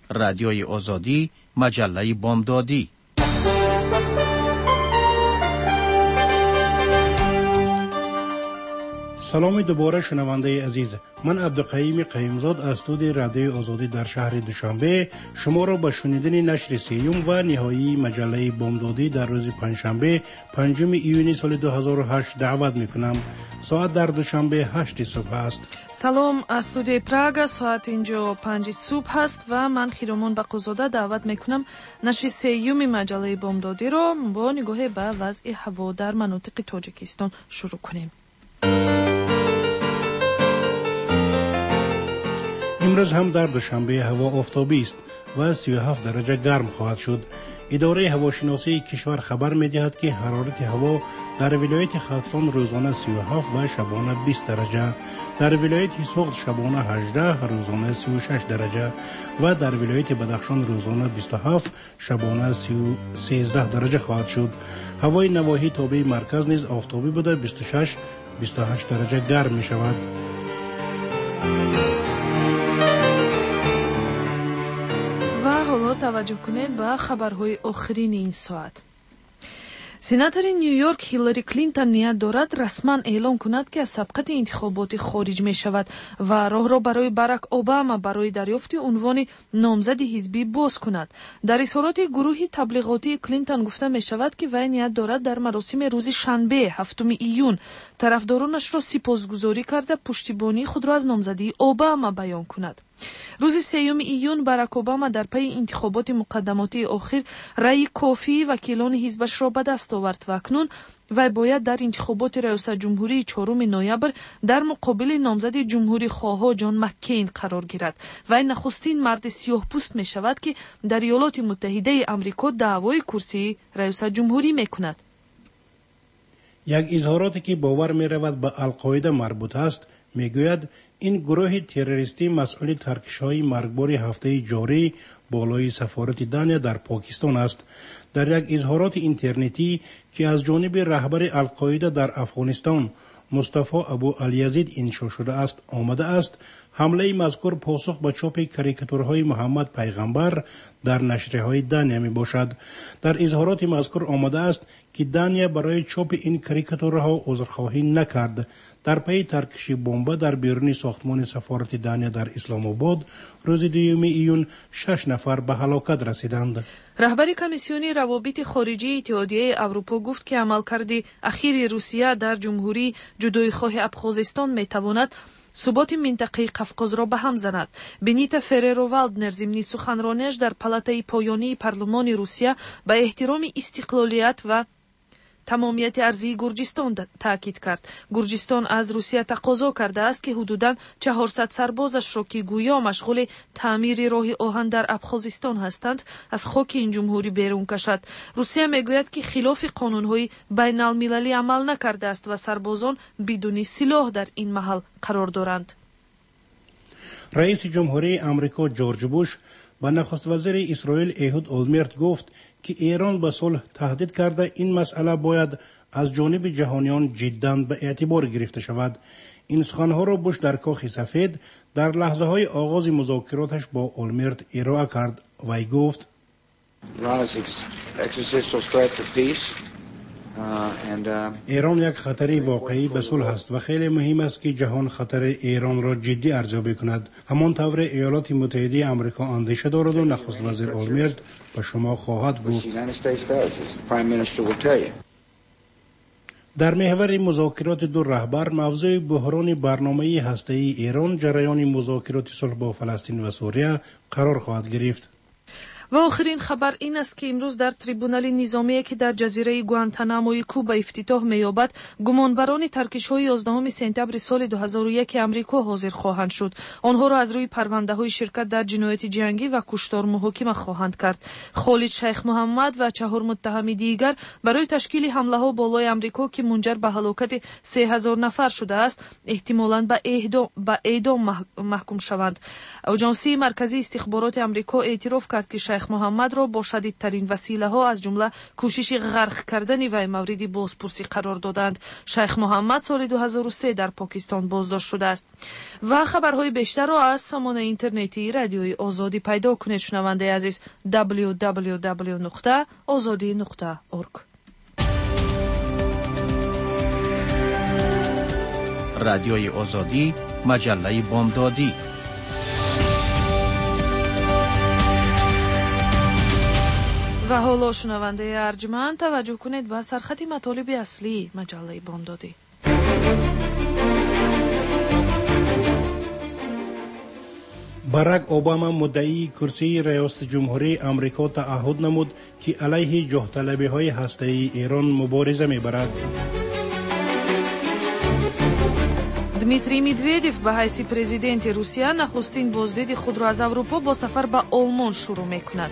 رادیوی آزادی، مجله بامدادی. سلام دوباره شنونده عزیز، من عبدالقییم قیمزاد از استودیوی رادیوی آزادی در شهر دوشنبه شما را به شنیدن نشر سیوم و نهایی مجله بامدادی در روز پنجشنبه 5 ایونی سال 2008 دعوت میکنم. ساعت در دوشنبه 8 صبح است. سلام، از استودیوی پراگ ساعت اینجا 5 صبح است و من خیرمان بقوزاده دعوت میکنم نشر سیوم مجله بامدادی را با نگاه به وضع هوا در مناطق تاجیکستان شروع کنیم. امروز هم در دوشنبه هوا آفتابی است و 37 درجه گرم خواهد شد. اداره هواشناسی کشور خبر می‌دهد که حرارت هوا در ولایت ختلان روزانه 37 و شبانه 20 درجه، در ولایت سوخت شبانه 18 روزانه 36 درجه و در ولایت بدخشان روزانه 27 شبانه 13 درجه خواهد شد. هوای نواحی تابع مرکز نیز آفتابی بوده 26-28 درجه گرم می شود. توجه کنید به خبرهای آخرین این ساعت. سناتور نیویورک هیلاری کلینتون نیت دارد رسما اعلام کند که از سبقت انتخابات خارج می شود و راه را برای باراک اوباما برای دریافت عنوان نامزد حزبی باز کند. در اظهارات گروه تبلیغاتی کلینتون گفته می شود که وی نیت دارد در مراسم روز شنبه 7 ایون طرفدارانش را سپاسگزاری کرده پشتیبانی خود را از نامزدی اوباما بیان کند. روز 3 ایون باراک اوباما در پی انتخابات مقدماتی آخر رأی کافی وکیلان حزبش را به دست آورد و اکنون وی باید در انتخابات ریاست جمهوری 4 نوامبر در مقابل نامزد جمهوری خواه جان مکین قرار گیرد. وی نخستین مرد سیاه پوست می شود که در ایالات متحده آمریکا دعوای کرسی ریاست جمهوری می کند. یک اظهاراتی که باور می رود به القاعده مربوط است میگوید این گروه تروریستی مسئول ترکش‌های مرگبار هفته جاری بالای سفارت دانیا در پاکستان است. در یک اظهارات اینترنتی که از جانب رهبر القاعده در افغانستان مصطفی ابو الیزید انشا شده است آمده است حمله مذکور پاسخ به چاپ کاریکاتورهای محمد پیغمبر در نشریه‌های دانیا می باشد. در اظهارات مذکور آمده است که دانیا برای چاپ این کاریکاتورها عذرخواهی نکرد. در پی ترکش بمب در بیرون ساختمان سفارت دانیا در اسلام آباد روز 2 ایون 6 نفر به هلاکت رسیدند. رهبر کمیسیون روابط خارجی اتحادیه اروپا گفت که عملکرد اخیر روسیه در جمهوری جدایی‌خواه ابخازستان میتواند ثبات منطقه قفقاز را به هم زند. بنیتا فریروالدنر ضمن سخنرانیش در پالاتای پایانی پارلمان روسیه به احترام استقلالیت و تمامیت ارضی گرجستان تاکید کرد. گرجستان از روسیه تقاضا کرده است که حدوداً 400 سربازش را که گویا مشغول تعمیر راه آهن در ابخازستان هستند از خاک این جمهوری بیرون کشد. روسیه میگوید که خلاف قانونهای بین المللی عمل نکرده است و سربازان بدون سلاح در این محل قرار دارند. رئیس جمهوری آمریکا جورج بوش با نخست وزیر اسرائیل ایهود اولمرت گفت که ایران به صلح تهدید کرده این مسئله باید از جانب جهانیان جداً به اعتبار گرفته شود. این سخنها را بوش در کاخ سفید در لحظه های آغاز مذاکراتش با اولمرت ارائه کرد. وی گفت ایران یک خطر واقعی به صلح است و خیلی مهم است که جهان خطر ایران را جدی ارزیابی کند. همانطور ایالات متحده آمریکا اندیشه دارد و نخست وزیر اولمرت به شما خواهد گفت. در محور مذاکرات دو رهبر موضوع بحران برنامه هسته‌ای ایران جریان مذاکرات صلح با فلسطین و سوریه قرار خواهد گرفت. و آخرین خبر این است که امروز در تریبونال نظامی که در جزیره گوانتاناموی کوبا افتتاح می‌یابد گمانبران ترکش‌های 11 سپتامبر سال 2001 آمریکا حاضر خواهند شد. آنها را از روی پرونده‌های شرکت در جنایت جنگی و کشتار محاکمه خواهند کرد. خالد شیخ محمد و 4 متهم دیگر برای تشکیل حمله‌ها بالای آمریکا که منجر به هلاکت 3000 نفر شده است احتمالاً به اعدام محکوم شوند. آژانس مرکزی استخبارات آمریکا اعتراف کرد که шайх муҳаммадро бо шадидтарин василаҳо аз ҷумла кӯшиши ғарқ кардани вай мавриди бозпурсӣ қарор доданд. шайх муҳаммад соли 2003 дар покистон боздошт шудааст. ва хабарҳои бештарро аз сомонаи интернетии радиои озодӣ пайдо кунед. шунавандаи азиз, www.ozodi.org. رادیوی آزادی، مجله بامدادی. و حالا شنونده ارجمند توجه کنید به سرخط مطالب اصلی مجله بامدادی. барак обама муддаии курсии риёсати ҷумҳурии амрико таъҳуд намуд ки алайҳи ҷоҳталабиҳои ҳастаии эрон мубориза мебарад. дмитрий медведев ба ҳайси президенти русия нахустин боздиди худро аз аврупо бо сафар ба олмон шурӯъ мекунад.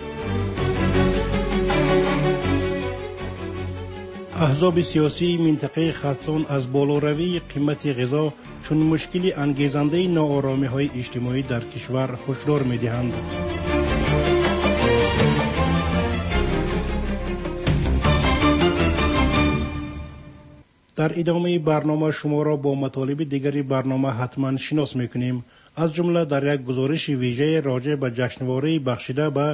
аҳзоби сиёсии минтақаи хатон аз болоравии қимати ғизо чун мушкили ангезандаи нооромиҳои иҷтимоӣ дар кишвар ҳушдор медиҳанд. дар идомаи барнома шуморо бо матолиби дигари барнома ҳатман шинос мекунем. аз ҷумла дар як гузориши вижае роҷеъ ба ҷашнвории бахшида ба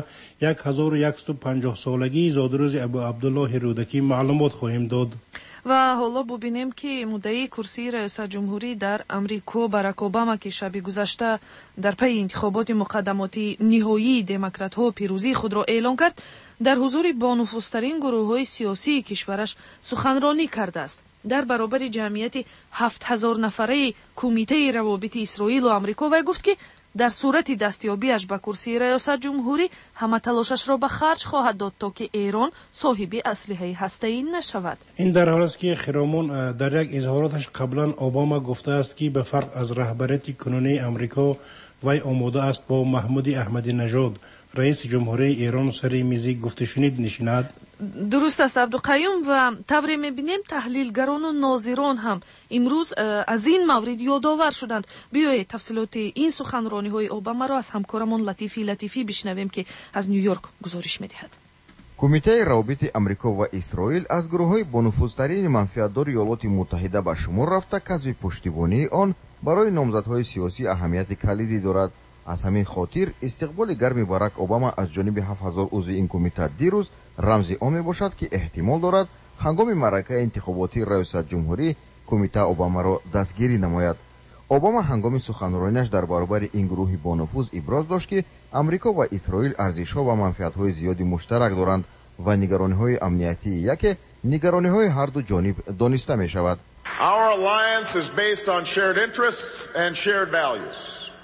1150-солагии зодирӯзи абу абдуллоҳи рӯдакӣ маълумот хоҳем дод. ва ҳоло бубинем ки муддаии курсии раёсатҷумҳурӣ дар амрико барак обама ки шаби гузашта дар пайи интихоботи муқаддамоти ниҳоии демократҳо пирӯзии худро эълон кард, дар ҳузури бонуфузтарин гурӯҳҳои сиёсии кишвараш суханронӣ кардааст. дар баробари ҷамъияти 7000 нафараи кумитаи равобити исроилу амрико вай гуфт ки дар сурати дастёбиаш ба курсии раёсатҷумҳурӣ ҳама талошашро ба харҷ хоҳад дод то ки эрон соҳиби аслиҳаи ҳастаӣ нашавад. ин дар ҳол аст ки хиромон дар як изҳороташ қаблан обама гуфтааст ки ба фарқ аз раҳбарияти кунунии амрико вай омода аст бо маҳмуди аҳмадинажод раиси ҷумҳурии эрон сари мизи гуфтушунид нишинад. дуруст аст абдуқайюм, ва тавре мебинем таҳлилгарону нозирон ҳам имрӯз аз ин маврид ёдовар шуданд. биёед тафсилоти ин суханрониҳои обамаро аз ҳамкорамон латифӣ бишнавем ки аз нью-йорк гузориш медиҳад. кумитаи равобити амрико ва исроил аз гурӯҳҳои бонуфузтарини манфиатдори иёлоти муттаҳида ба шумор рафта касби пуштибонии он барои номзадҳои сиёсӣ аҳамияти калидӣ дорад. аз ҳамин хотир истиқболи гарми барак обама аз ҷониби 7000 узви ин кумита дирӯз рамзи он мебошад ки эҳтимол дорад ҳангоми маъракаи интихоботии раёсатҷумҳурӣ кумита обамаро дастгирӣ намояд. обама ҳангоми суханронияш дар баробари ин гурӯҳи бонуфуз иброз дошт ки амрико ва исроил арзишҳо ва манфиатҳои зиёди муштарак доранд ва нигарониҳои амниятии яке нигарониҳои ҳарду ҷониб дониста мешавад. Our alliance is based on shared interests and shared values.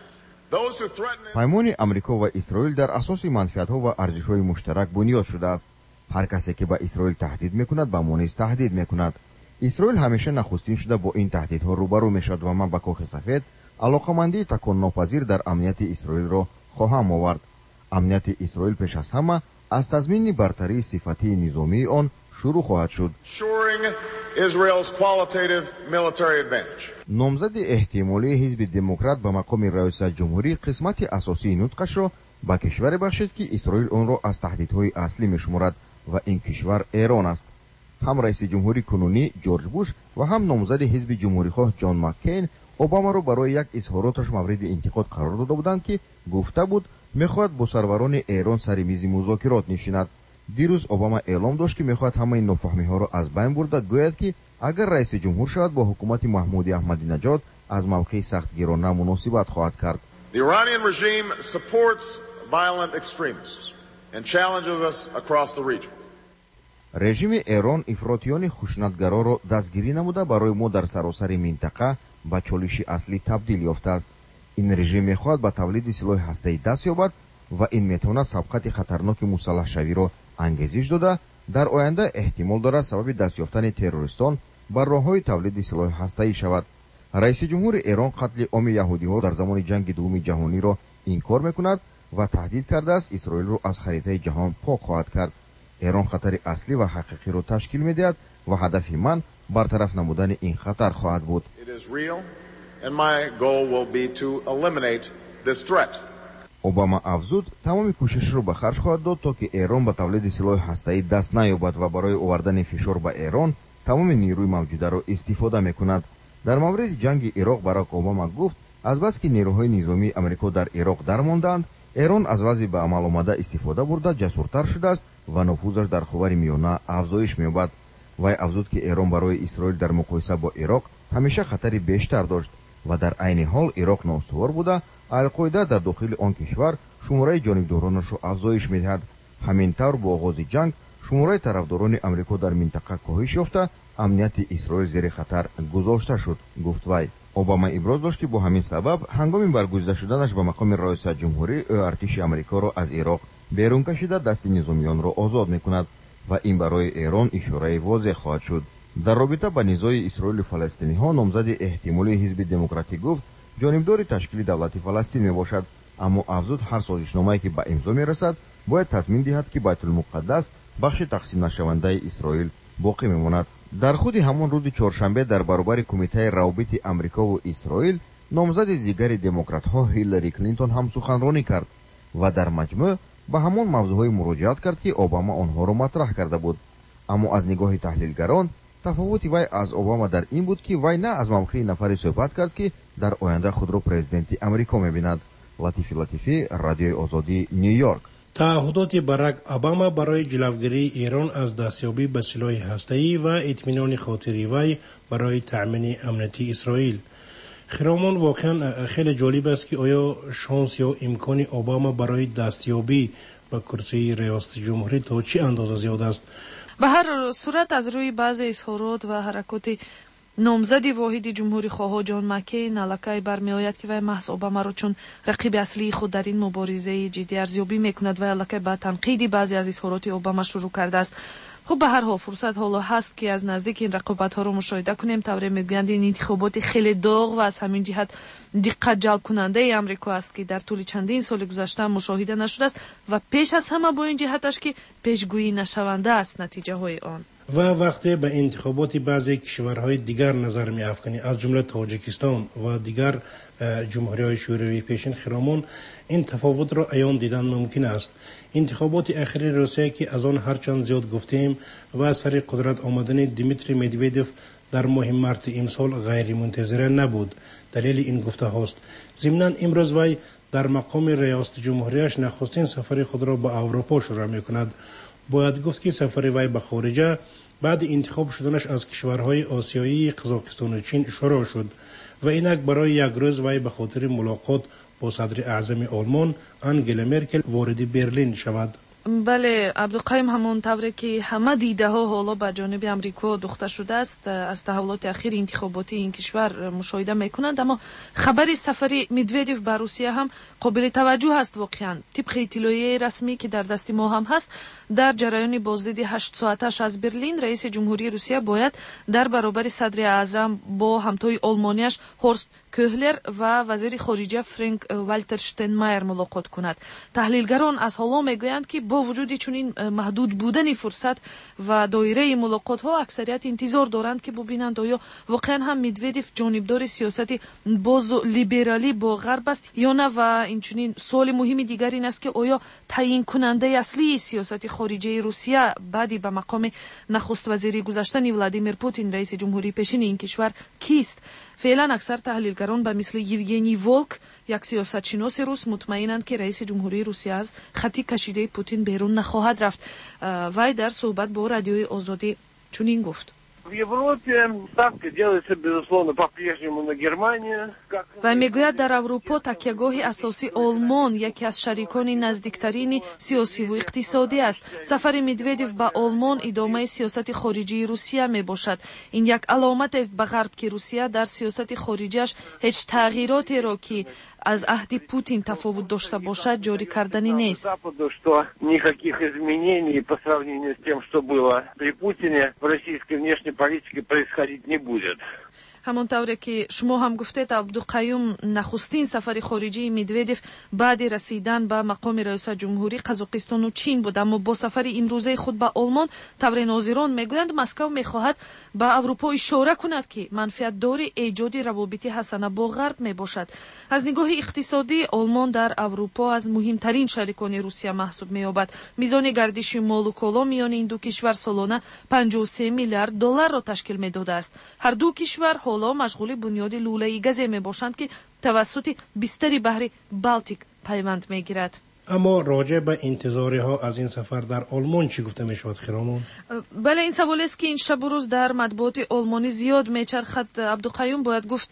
паймони амрико ва исроил дар асоси манфиатҳо ва арзишҳои муштарак бунёд шудааст. ҳар касе ки ба исроил таҳдид мекунад ба мо низ таҳдид мекунад. исроил ҳамеша нахустин шуда бо ин таҳдидҳо рӯбарӯ мешавад ва ман ба кохи сафед алоқамандии таконнопазир дар амнияти исроилро хоҳам овард. амнияти исроил пеш аз ҳама аз тазмини бартарии сифатии низомии он шурӯъ хоҳад шуд. номзади эҳтимолии ҳизби демократ ба мақоми раёсатҷумҳурӣ қисмати асосии нутқашро ба кишваре бахшид ки исроил онро аз таҳдидҳои аслӣ мешуморад ва ин кишвар эрон аст. ҳам раиси ҷумҳури кунунӣ ҷорҷ буш ва ҳам номзади ҳизби ҷумҳурихоҳ ҷон маккейн обамаро барои як изҳороташ мавриди интиқод қарор дода буданд ки гуфта буд мехоҳад бо сарварони эрон сари мизи музокирот нишинад. дирӯз обама эълон дошт ки мехоҳад ҳамаи нофаҳмиҳоро аз байн бурда гӯяд ки агар раиси ҷумҳур шавад бо ҳукумати маҳмуди аҳмадинаҷод аз мавқеи сахтгирона муносибат хоҳад кард. The Iranian regime supports violent extremists and challenges us across the region. режими эрон ифротиёни хушнатгароро дастгирӣ намуда барои мо дар саросари минтақа ба чолиши аслӣ табдил ёфтааст. ин режим мехоҳад ба тавлиди силоҳи ҳастаӣ даст ёбад ва ин метавонад сабқати хатарноки мусаллаҳшавиро ангезиш дода дар оянда эҳтимол дорад сабаби даст ёфтани террористон ба роҳҳои тавлиди силоҳи ҳастаӣ шавад. раиси ҷумҳури эрон қатли оми яҳудиҳо дар замони ҷанги дуввуми ҷаҳониро инкор мекунад ва таҳдид кардааст исроилро аз харитаи ҷаҳон пок хоҳад кард. эрон хатари аслӣ ва ҳақиқиро ташкил медиҳад ва ҳадафи ман бартараф намудани ин хатар хоҳад буд. обама афзуд тамоми кӯшишро ба харж хоҳад дод то ки эрон ба тавлиди силоҳи ҳастаӣ даст наёбад ва барои овардани фишор ба эрон тамоми нирӯи мавҷударо истифода мекунад. дар мавриди ҷанги ироқ барак обама гуфт аз бас ки нерӯҳои низомии амрико дар ироқ дармондаанд, эрон аз вазъи ба амал омада истифода бурда ҷасуртар шудааст ва нуфузаш дар ховари миёна афзоиш меёбад. вай афзуд ки эрон барои исроил дар муқоиса бо ироқ ҳамеша хатари бештар дошт ва дар айни ҳол ироқ ноустувор буда алқоида дар дохили он кишвар шумораи ҷонибдоронашро афзоиш медиҳад. ҳамин тавр бо оғози ҷанг шумораи тарафдорони амрико дар минтақа коҳиш ёфта амнияти исроил зери хатар гузошта шуд, гуфт вай. обама иброз дошт ки бо ҳамин сабаб ҳангоми баргузида шуданаш ба мақоми раисатҷумҳурӣ ӯ артиши амрикоро аз ироқ берун кашида дасти низомиёнро озод мекунад ва ин барои эрон ишораи возеҳ хоҳад шуд. дар робита ба низои исроилу фаластиниҳо номзади эҳтимолии ҳизби демократӣ гуфт ҷонибдори ташкили давлати фаластин мебошад, аммо афзуд ҳар созишномае ки ба имзо мерасад бояд тазмин диҳад ки байтулмуқаддас бахши тақсимнашавандаи исроил боқӣ мемонад. дар худи ҳамон рӯзи чоршанбе дар баробари кумитаи равобити амрикову исроил номзади дигари демократҳо ҳиллари клинтон ҳам суханронӣ кард ва дар маҷмӯъ ба ҳамон мавзӯъҳое муроҷиат кард ки обама онҳоро матраҳ карда буд. аммо аз нигоҳи таҳлилгарон тафовути вай аз обама дар ин буд ки вай на аз мавқеи нафаре суҳбат кард ки дар оянда худро президенти амрико мебинад. латифи латифӣ, радиои озодӣ, нью-йорк. таъҳудоти барак обама барои ҷилавгирии эрон аз дастёбӣ ба силоҳи ҳастаӣ ва итминони хотири вай барои таъмини амнияти исроил. хиромон воқеан хеле ҷолиб аст ки оё шонс ё имкони обама барои дастёбӣ ба курсии риёсати ҷумҳурӣ то чӣ андоза зиёд аст? ба ҳар сурат аз рӯи баъзе изҳорот ва ҳаракоти номзади воҳиди ҷумҳурихоҳҳо ҷон маккейн аллакай бармеояд ки вай маҳз обамаро чун рақиби аслии худ дар ин муборизаи ҷиддӣ арзёбӣ мекунад. вай аллакай ба танқиди баъзе аз изҳороти обама шурӯъ кардааст. хуб ба ҳар ҳол фурсат ҳоло ҳаст ки аз наздик ин рақобатҳоро мушоҳида кунем. тавре мегӯянд ин интихоботи хеле доғ ва аз ҳамин ҷиҳат диққатҷалбкунандаи амрико аст ки дар тӯли чандин соли гузашта мушоҳида нашудааст ва пеш аз ҳама бо ин ҷиҳаташ ки пешгӯӣ нашаванда аст натиҷаҳои он. ва вақте ба интихоботи баъзе кишварҳои дигар назар меафканӣ, аз ҷумла тоҷикистон ва дигар ҷумҳуриҳои шӯравии пешин, хиромон ин тафовутро аён дидан мумкин аст. интихоботи ахири русия ки аз он ҳарчанд зиёд гуфтем ва сари қудрат омадани Дмитрий Медведев дар моҳи марти имсол ғайримунтазира набуд. далели ин гуфтаҳост. зимнан имрӯз вай дар мақоми риёсати ҷумҳурияш нахустин сафари худро ба аврупо шуруъ мекунад. бояд гуфт ки сафари вай ба хориҷа баъди интихоб шуданаш аз кишварҳои осиёии Қазоқистону Чин шурӯъ шуд ва инак барои як рӯз вай ба хотири мулоқот бо садри аъзами Олмон Ангела Меркел вориди Берлин шавад. бале, абдуқаим, ҳамон тавре ки ҳама дидаҳо ҳоло ба ҷониби амрико духта шудааст аз таҳаввулоти ахири интихоботи ин кишвар мушоҳида мекунанд, аммо хабари сафари Медведев ба Русия ҳам қобили таваҷҷӯҳ аст. воқеан тибқи иттилоияи расмӣ ки дар дасти мо ҳам ҳаст, дар ҷараёни боздиди 8 соаташ аз Берлин раиси ҷумҳурии Русия бояд дар баробари садри аъзам бо ҳамтои олмонияш Ҳорст Кӯҳлер ва вазири хориҷа Фрэнк Валтер Штейнмайер мулоқот кунад. таҳлилгарон аз ҳоло мегӯянд ки бо вуҷуди чунин маҳдуд будани фурсат ва доираи мулоқотҳо аксарият интизор доранд ки бубинанд оё воқеан ҳам Медведев ҷонибдори сиёсати бозу либералӣ бо ғарб аст ё на. ва инчунин суоли муҳими дигар ин аст ки оё таъйинкунандаи аслии сиёсати хориҷаи Русия баъди ба мақоми нахуствазири гузаштани Владимир Путин раиси ҷумҳурии пешини ин кишвар кист? феълан аксар таҳлилгарон ба мисли Евгений Волк, як сиёсатшиноси рус, мутмаинанд ки раиси ҷумҳурии Русия аз хати кашидаи Путин берун нахоҳад рафт. вай дар суҳбат бо радиои Озодӣ чунин гуфт. В Европе ставка делается, безусловно, по-прежнему на Германию. вай мегӯяд дар Аврупо такягоҳи асосӣ Олмон яке аз шарикони наздиктарини сиёсиву иқтисодӣ аст. сафари Медведев ба Олмон идомаи сиёсати хориҷии Русия мебошад. ин як аломатест ба ғарб ки Русия дар сиёсати хориҷиаш ҳеҷ тағйиротеро ки аз аҳди Путин тафовут дошта бошад ҷорӣ кардани нест. Что никаких изменений по сравнению с тем, что было при Путине, в российской внешней политике происходить не будет. همونطوره که شما هم گفتید عبدالقیوم نخستین سفر خارجی مدودف بعد رسیدن به مقام رئیس جمهوری قزاقستان و چین بود، اما با سفر امروزه خود به آلمان طور ناظران میگویند مسکو میخواهد به اروپا اشاره کند که منفعت دار ایجاد روابط حسنه با غرب میباشد. از نگاه اقتصادی آلمان در اروپا از مهمترین شریکان روسیه محسوب مییابد. میزان گردش مال و کالا میان این دو کشور سالانه 53 میلیارد دلار را تشکیل میداده است. هر دو کشور حالا مشغول بنیاد لوله گاز میباشند که توسط بستر بحر بالتیک پیوند میگیرد. اما راجع به انتظاری ها از این سفر در آلمان چی گفته می شود خیرامان؟ بله، این سوال است که این شب و روز در مطبوعات آلمانی زیاد میچرخد. عبدالقیوم باید گفت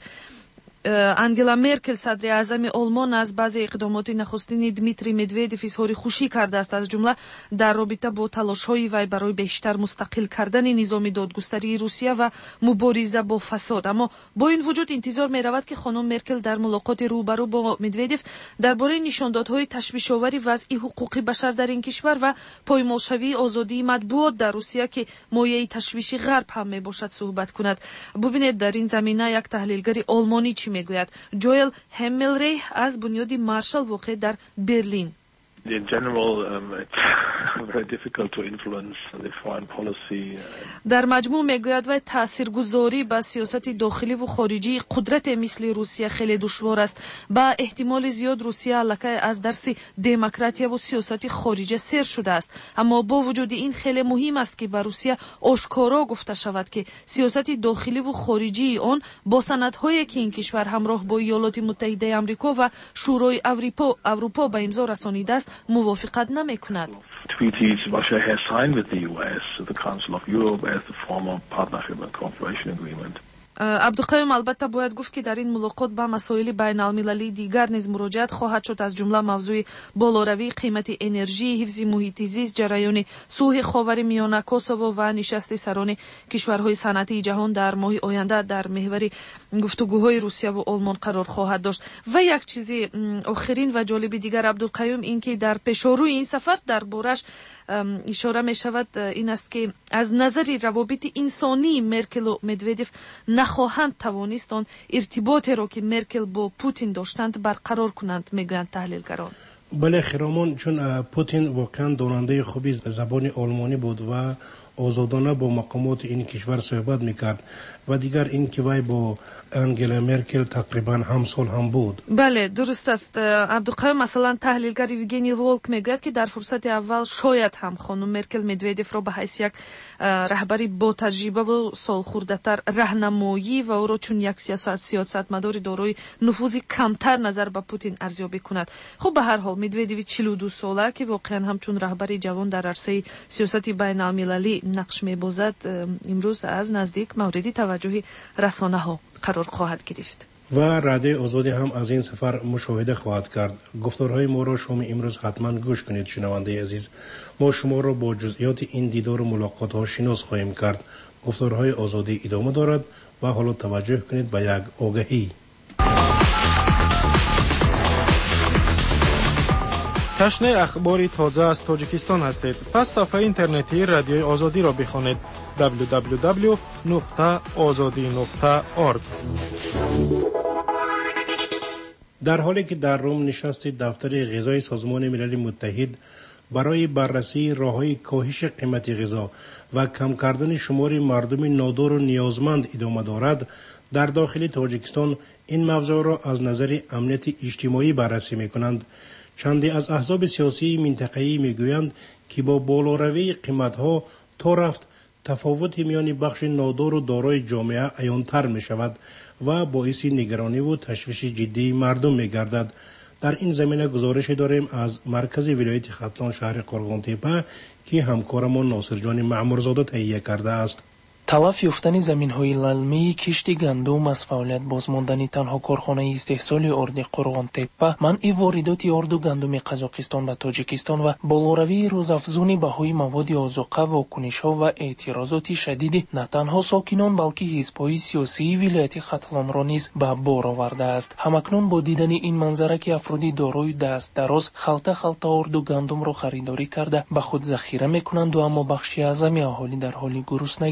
انگلا مرکل صدر اعظم آلمان از بعضی اقدامات نخستین دمیتری مدودف اظهار خوشی کرده است، از جمله در رابطه با تلاش‌های وی برای بیشتر مستقل کردن نظام دادگستری روسیه و مبارزه با فساد. اما با این وجود انتظار می‌رود که خانم مرکل در ملاقات روبرو با مدودف درباره نشاندادهای تشویش‌آور وضع حقوق بشر در این کشور و پایمالشوی آزادی مطبوعات در روسیه که مایه تشویش غرب هم میباشد صحبت کند. ببینید در این زمینه یک تحلیلگر آلمانی چی میگوید. جوئل هملری از بنیاد مارشال واقع در برلین. In general, it's very difficult to influence the foreign policy. در مجموع میگوید و تاثیرگذاری به سیاست داخلی و خارجی قدرت مثل روسیه خیلی دشوار است. با احتمال زیاد روسیه الکی از درس دموکراسی و سیاست خارجی سیر شده است، اما با وجود این خیلی مهم است که به روسیه آشکارا گفته شود که سیاست داخلی و خارجی آن با سندهایی که این کشور همراه با ایالات متحده آمریکا و شورای اروپا به امضا رسانیده است موافقت نمی‌کند. Treaties Russia has signed with the US, the Council of Europe as the former partnership and cooperation agreement. عبدالقیوم البته باید گفت که در این ملاقات به مسائل بین المللی دیگر نیز مراجعت خواهد شد، از جمله موضوع بالاروی قیمت انرژی، حفظ محیط زیست، جریان صلح خاورمیانه، کوسوو و نشست سران کشورهای صنعتی جهان در ماه آینده در محور گفتگوهای روسیه و آلمان قرار خواهد داشت. و یک چیز آخرین و جالب دیگر عبدالقیوم این که در پیشروی این سفر دربارش اشاره می شود این است که از نظر روابط انسانی مرکل و مدودف نخواهند توانست آن ارتباطی را که مرکل با پوتین داشتند برقرار کنند، میگویند تحلیلگران. بله خیرامان، چون پوتین واقعا داننده خوبی زبان آلمانی بود و آزادانه با مقامات این کشور صحبت میکرد و دیگر این که وی با انگلا مرکل تقریبا همسال هم بود. بله درست است عبدالقیوم. مثلا تحلیلگر یوگنی ولک میگوید که در فرصت اول شاید هم خانم مرکل مدودف را به حیث یک رهبری با تجربه و سالخورده‌تر راهنمایی و او را چون یک سیاستمدار دارای نفوذ کمتر نظر به پوتین ارزیابی کند. خب به هر حال مدودف 42 ساله که واقعا هم چون رهبری جوان در عرصه سیاست بین المللی نقش می‌بازد امروز از نزدیک مورد توجه رسانه ها قرار خواهد گرفت و رده آزادی هم از این سفر مشاهده خواهد کرد. گفتارهای ما را شما امروز حتما گوش کنید شنونده عزیز. ما شما را با جزئیات این دیدار و ملاقات ها شناس خواهیم کرد. گفتارهای آزادی ادامه دارد و حالا توجه کنید به یک آگهی. تشنه اخباری تازه از تاجیکستان هستید. پس صفحه اینترنتی رادیوی آزادی را بخوانید www.azadi.org. در حالی که در روم نشست دفتر غذای سازمان ملل متحد برای بررسی راه‌های کاهش قیمت غذا و کم کردن شمار مردم نادار و نیازمند ادامه دارد، در داخل تاجیکستان این موضوع را از نظر امنیت اجتماعی بررسی می‌کنند. چندی از احزاب سیاسی منطقه‌ای میگویند که با بالاروی قیمت‌ها تا رفت تفاوت میان بخش نادار و دارای جامعه عیان‌تر می‌شود و باعث نگرانی و تشویش جدی مردم می‌گردد. در این زمینه گزارش داریم از مرکز ولایت ختلان شهر قرغان‌تپه که همکارمان ناصرجان معمورزاده تهیه کرده است. تلف یافتن زمین‌های للمی کشت گندم از فعالیت بازماندن تنها کارخانه استحصال آرد قرغان‌تپه، منع واردات آرد و گندم قزاقستان به تاجیکستان و بالاروی روزافزون بهای مواد آذوقه، واکنش‌ها و اعتراضات شدید نه تنها ساکنان بلکه حزب‌های سیاسی ولایت ختلان را نیز به بار آورده است. همکنون با دیدن این منظره که افرادی دارای دست دراز خلطه آرد و گندم را خریداری کرده به خود ذخیره می‌کنند و اما بخشی اعظمی اهالی در حال گرسنگی به سر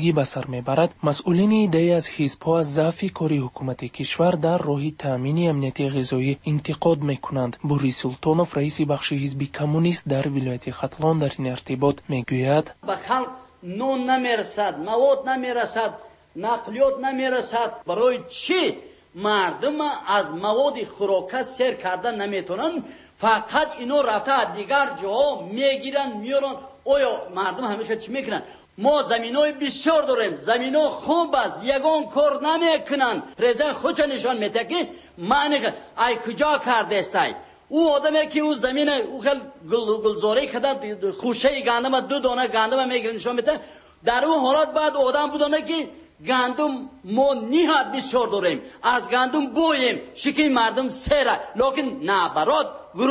سر میبرد، مسئولین ایده‌ای از حزب‌ها از ضعف کاری حکومت کشور در راه تامین امنیت غذایی انتقاد میکنند. بوریس سولتانوف رئیس بخش حزب کمونیست در ولایت ختلان در این ارتباط میگوید: به خلق نون نمیرسد، مواد نمیرسد، نقلیات نمیرسد. برای چی مردم از مواد خوراک سیر کردن نمیتونن؟ فقط اینو رفته دیگر جاها میگیرن میارن. آیا مردم همیشه چی میکنن؟ ما زمینای بسیار داریم، زمینا خوب است، یگان کار نمیکنن. پرزیدنت خودش نشان میده که معنی ای کجا کرده است. او آدمی که او زمین او خیلی گلزاری کرده، خوشه گندم 2 دانه گندم میگیره نشان میده. در اون حالت بعد آدم بودانه که گندم ما نهایت بسیار داریم، از گندم بویم شکل مردم سیره، لیکن نه برات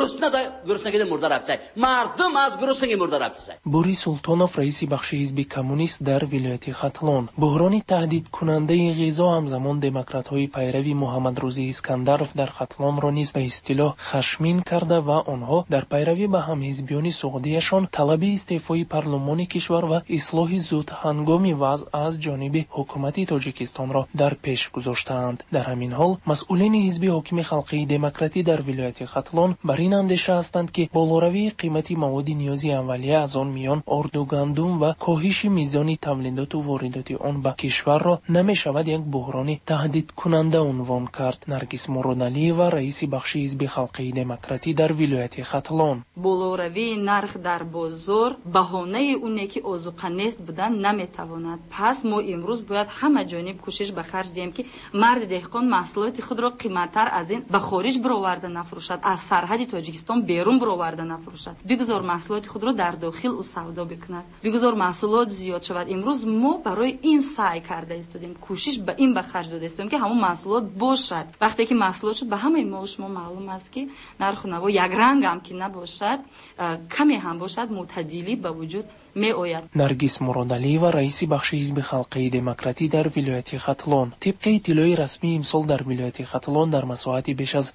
گرسنگی مرده رفته، مردم از گرسنگی مرده رفته. بوریس سولتانوف رئیس بخش حزب کمونیست در ولایت ختلان: بحران تهدید کننده غذا همزمان دموکرات‌های پیروی محمد روزی اسکندرов در ختلان را نیز به اصطلاح خشمین کرده و آنها در پیروی به همحزبیان سعودیشان طلب استعفای پارلمان کشور و اصلاح زود هنگامی وضع از جانب حکومت تاجیکستان را در پیش گذاشتند. در همین حال مسئولین حزب حاکم خلقی دموکراتی در ولایت ختلان بر این اندیشه هستند که بالاروی قیمت مواد نیازی اولیه از آن میان آرد و گندم و کاهش میزان تولیدات و واردات آن به کشور را نمی شود یک بحران تهدید کننده عنوان کرد. نرگس مرادعلی و رئیس بخش حزب خلقی دموکراتی در ولایت ختلان: بالاروی نرخ در بازار بهانه اونه که آذوقه نیست بودن نمیتواند. پس ما امروز باید همه جانب کوشش به خرج دهیم که مرد دهقان محصولات خود را قیمتتر از این به خارج برآورده نفروشد، از سرحد تاجیکستان بیرون برآورده نفروشد. بگذار محصولات خود را در داخل او سودا بکند، بگذار محصولات زیاد شود. امروز ما برای این سعی کرده استودیم، کوشش به این به خرج داده استودیم که همون محصولات باشد. وقتی که محصولات شد به همه ما شما معلوم است که نرخ نوا یک رنگ هم که نباشد، کمی هم باشد، معتدلی به وجود می آید. نرگس مرادعلی و رئیس بخش حزب خلقی دموکراتی در ولایت ختلان: طبق اطلاع رسمی امسال در ولایت ختلان در مساحت بیش از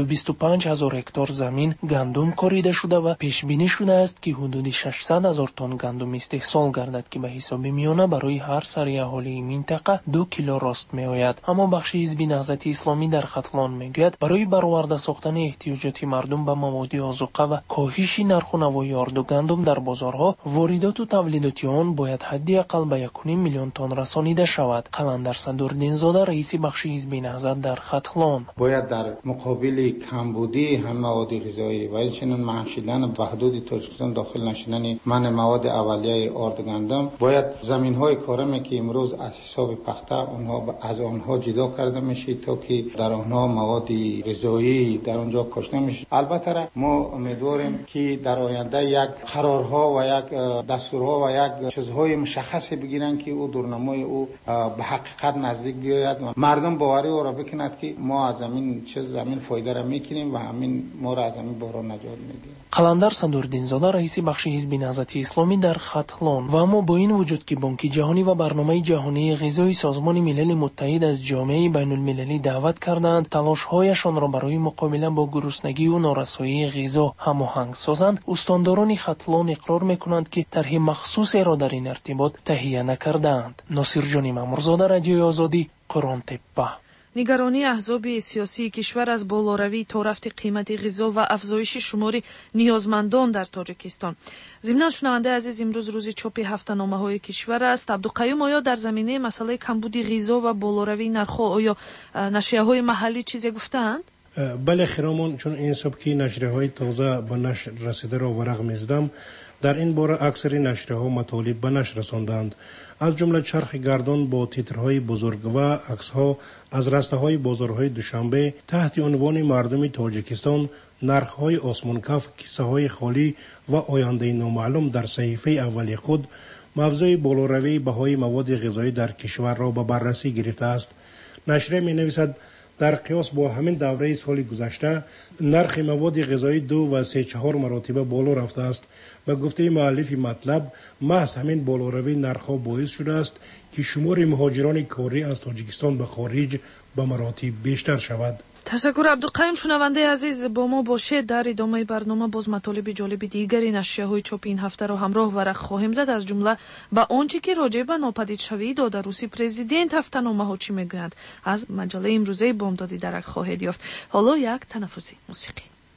125,000 هکتار زمین گندم کاریده شده و پیش بینی شده است که حدود 600,000 تن گندم استحصال گردد که به حساب میانه برای هر سری اهالی منطقه 2 کیلو راست می آید. اما بخش حزب نهضت اسلامی در ختلان میگوید برای برآورده ساختن احتیاجات مردم به مواد آذوقه و کاهش نرخ و نوای آرد و گندم در بازارها واردات و تولیدات آن باید حداقل به 1.5 میلیون تن رسانیده شود. قلندر صدرالدین‌زاده رئیس بخش حزب نهضت در ختلان: باید در مقابل کمبودی هم مواد غذایی و همچنین محشیدن به حدود تاجیکستان داخل نشدن من مواد اولیه آرد گندم، باید زمین‌های کارمی که امروز از حساب پخته اونها از آنها جدا کرده میشه تا که در آنها مواد غذایی در اونجا کاشته میشه. البته ما امیدواریم که در آینده یک قرارها و یک دستورها و یک چیزهای مشخصی بگیرن که او دورنمای او به حقیقت نزدیک بیاید و مردم باوری او را بکند که ما از زمین فایده را میکنیم و همین ما را از همین بحران نجات میدیم. قلندر صدرالدین‌زاده رئیس بخش حزب نهضت اسلامی در ختلان: و اما با این وجود که بانک جهانی و برنامه جهانی غذایی سازمان ملل متحد از جامعه بین المللی دعوت کردند تلاش‌هایشان را برای مقابله با گرسنگی و نارسایی غذا هماهنگ سازند، استانداران ختلان اقرار میکنند که طرح مخصوصی را در این ارتباط تهیه نکردند. ناصر جان مامورزاده، رادیوی آزادی، قرآن تپه. نگرانی احزاب سیاسی کشور از بالاروی تا رفت قیمت غذا و افزایش شمار نیازمندان در تاجیکستان. ضمناً شنونده عزیز، امروز روز چاپ هفته‌نامه‌های کشور است. عبدالقیوم، آیا در زمینه مسئله کمبود غذا و بالاروی نرخ‌ها آیا نشریه‌های محلی چیزی گفتند؟ بله خیرامون، چون این صبح که نشریه‌های تازه به نشر رسیده را ورق می‌زدم، در این باره اکثر نشریه‌ها مطالب به نشر رساندند، از جمله چرخ گردان با تیترهای بزرگ و عکس‌ها از رسته‌های بازارهای دوشنبه تحت عنوان مردم تاجیکستان، نرخ‌های آسمانکف، کیسه‌های خالی و آینده نامعلوم در صحیفه اولی خود موضوع بالاروی بهای مواد غذایی در کشور را به بررسی گرفته است. نشریه می‌نویسد در قیاس با همین دوره سال گذشته نرخ مواد غذایی 2 و 3-4 مراتبه بالا رفته است. به گفته مؤلف مطلب، محض همین بالاروی نرخ‌ها باعث شده است که شمار مهاجران کاری از تاجیکستان به خارج به مراتب بیشتر شود. تشکر عبدالقیوم. شنونده عزیز با ما باشید. در ادامه برنامه باز مطالب جالب دیگری نشریه‌های چاپی این هفته را همراه ورق خواهیم زد. از جمله با آنچه که راجع به ناپدید شوی داده روسی پرزیدنت هفته‌نامه‌ها چی میگویند از مجله امروزه بامدادی درک خواهید یافت. حالا یک تنفس موسیقی.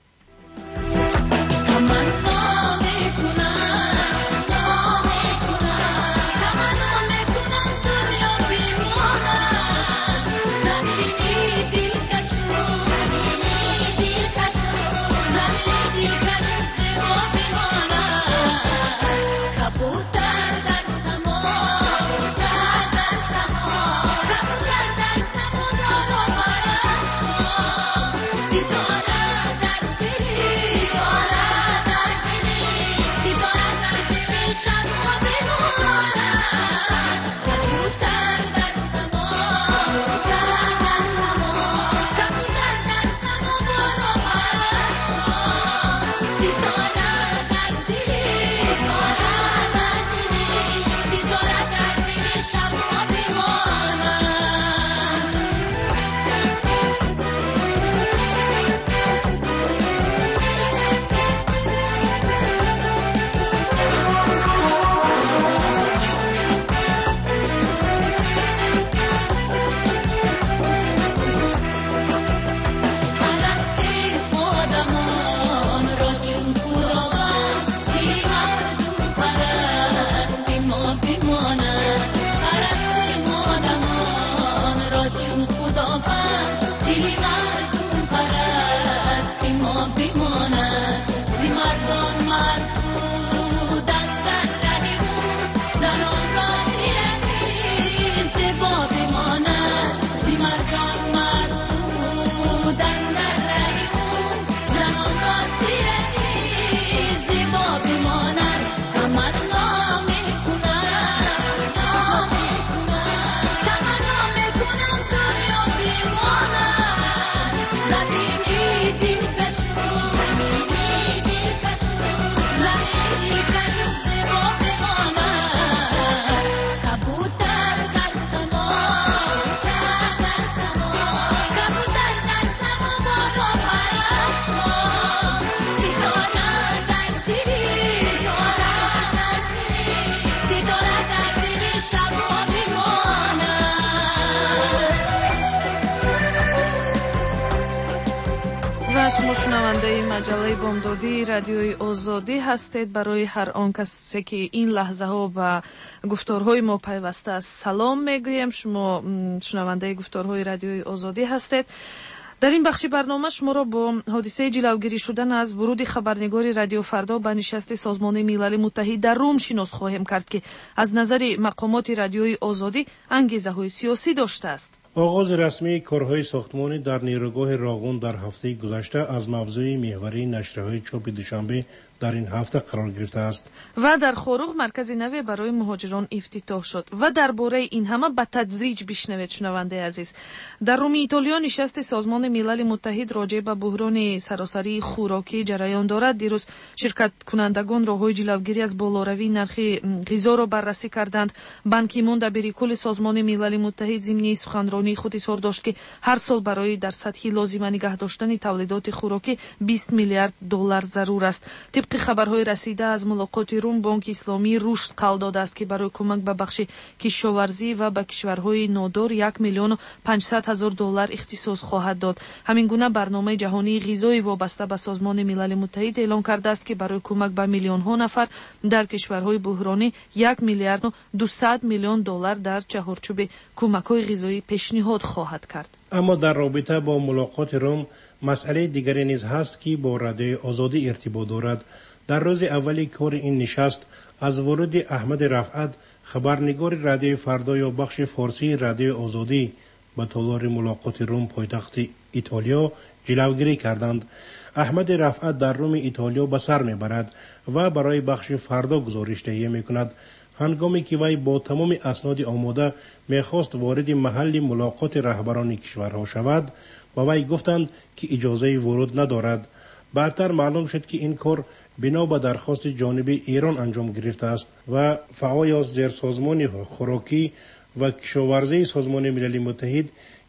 شما شنونده مجله بامدادی رادیوی آزادی هستید. برای هر آن کسی که این لحظه ها به گفتارهای ما پیوسته است سلام میگویم. شما شنونده گفتارهای رادیوی آزادی هستید. در این بخش برنامه شما را با حادثه جلوگیری شدن از ورود خبرنگار رادیو فردا به نشست سازمان ملل متحد در روم شناس خواهیم کرد که از نظر مقامات رادیوی آزادی انگیزه‌های سیاسی داشته است. آغاز رسمی کارهای ساختمانی در نیروگاه راغون در هفته گذشته از موضوع محوری نشریه‌های چاپ دوشنبه در این هفته قرار گرفته است و در خاروغ مرکز نوی برای مهاجران افتتاح شد و درباره این همه به تدریج بشنوید شنونده عزیز. در روم ایتالیا نشست سازمان ملل متحد راجع به بحران سراسری خوراکی جریان دارد. دیروز شرکت کنندگان راههای جلوگیری از بالاروی نرخ غذا را بررسی کردند. بان کی مون دبیر کل سازمان ملل متحد ضمن سخنرانی خود اظهار داشت که هر سال برای در سطح لازمه نگه داشتن تولیدات خوراکی 20 میلیارد دلار ضرور است. طبق خبرهای رسیده از ملاقات روم بانک اسلامی رشد قول داده است که برای کمک به بخش کشاورزی و به کشورهای نادار 1,500,000 دلار اختصاص خواهد داد. همین گونه برنامه جهانی غذایی وابسته به سازمان ملل متحد اعلام کرده است که برای کمک به میلیون ها نفر در کشورهای بحرانی 1,200,000,000 دلار در چهارچوب کمک‌های غذایی پیشنهاد خواهد کرد. اما در رابطه با ملاقات روم مسئله دیگری نیز هست که با رادیوی آزادی ارتباط دارد. در روز اولی کار این نشست از ورود احمد رفعت خبرنگار رادیوی فردا یا بخش فارسی رادیوی آزادی به تالار ملاقات روم پایتخت ایتالیا جلوگیری کردند. احمد رفعت در روم ایتالیا به سر میبرد و برای بخش فردا گزارش تهیه میکند. هنگامی که وی با تمام اسناد آماده میخواست وارد محل ملاقات رهبران کشورها شود، با وی گفتند که اجازه ورود ندارد. بعدتر معلوم شد که این کار بنا به درخواست جانب ایران انجام گرفته است و فعای از زیر سازمان خوراکی و کشاورزی سازمان ملل متحد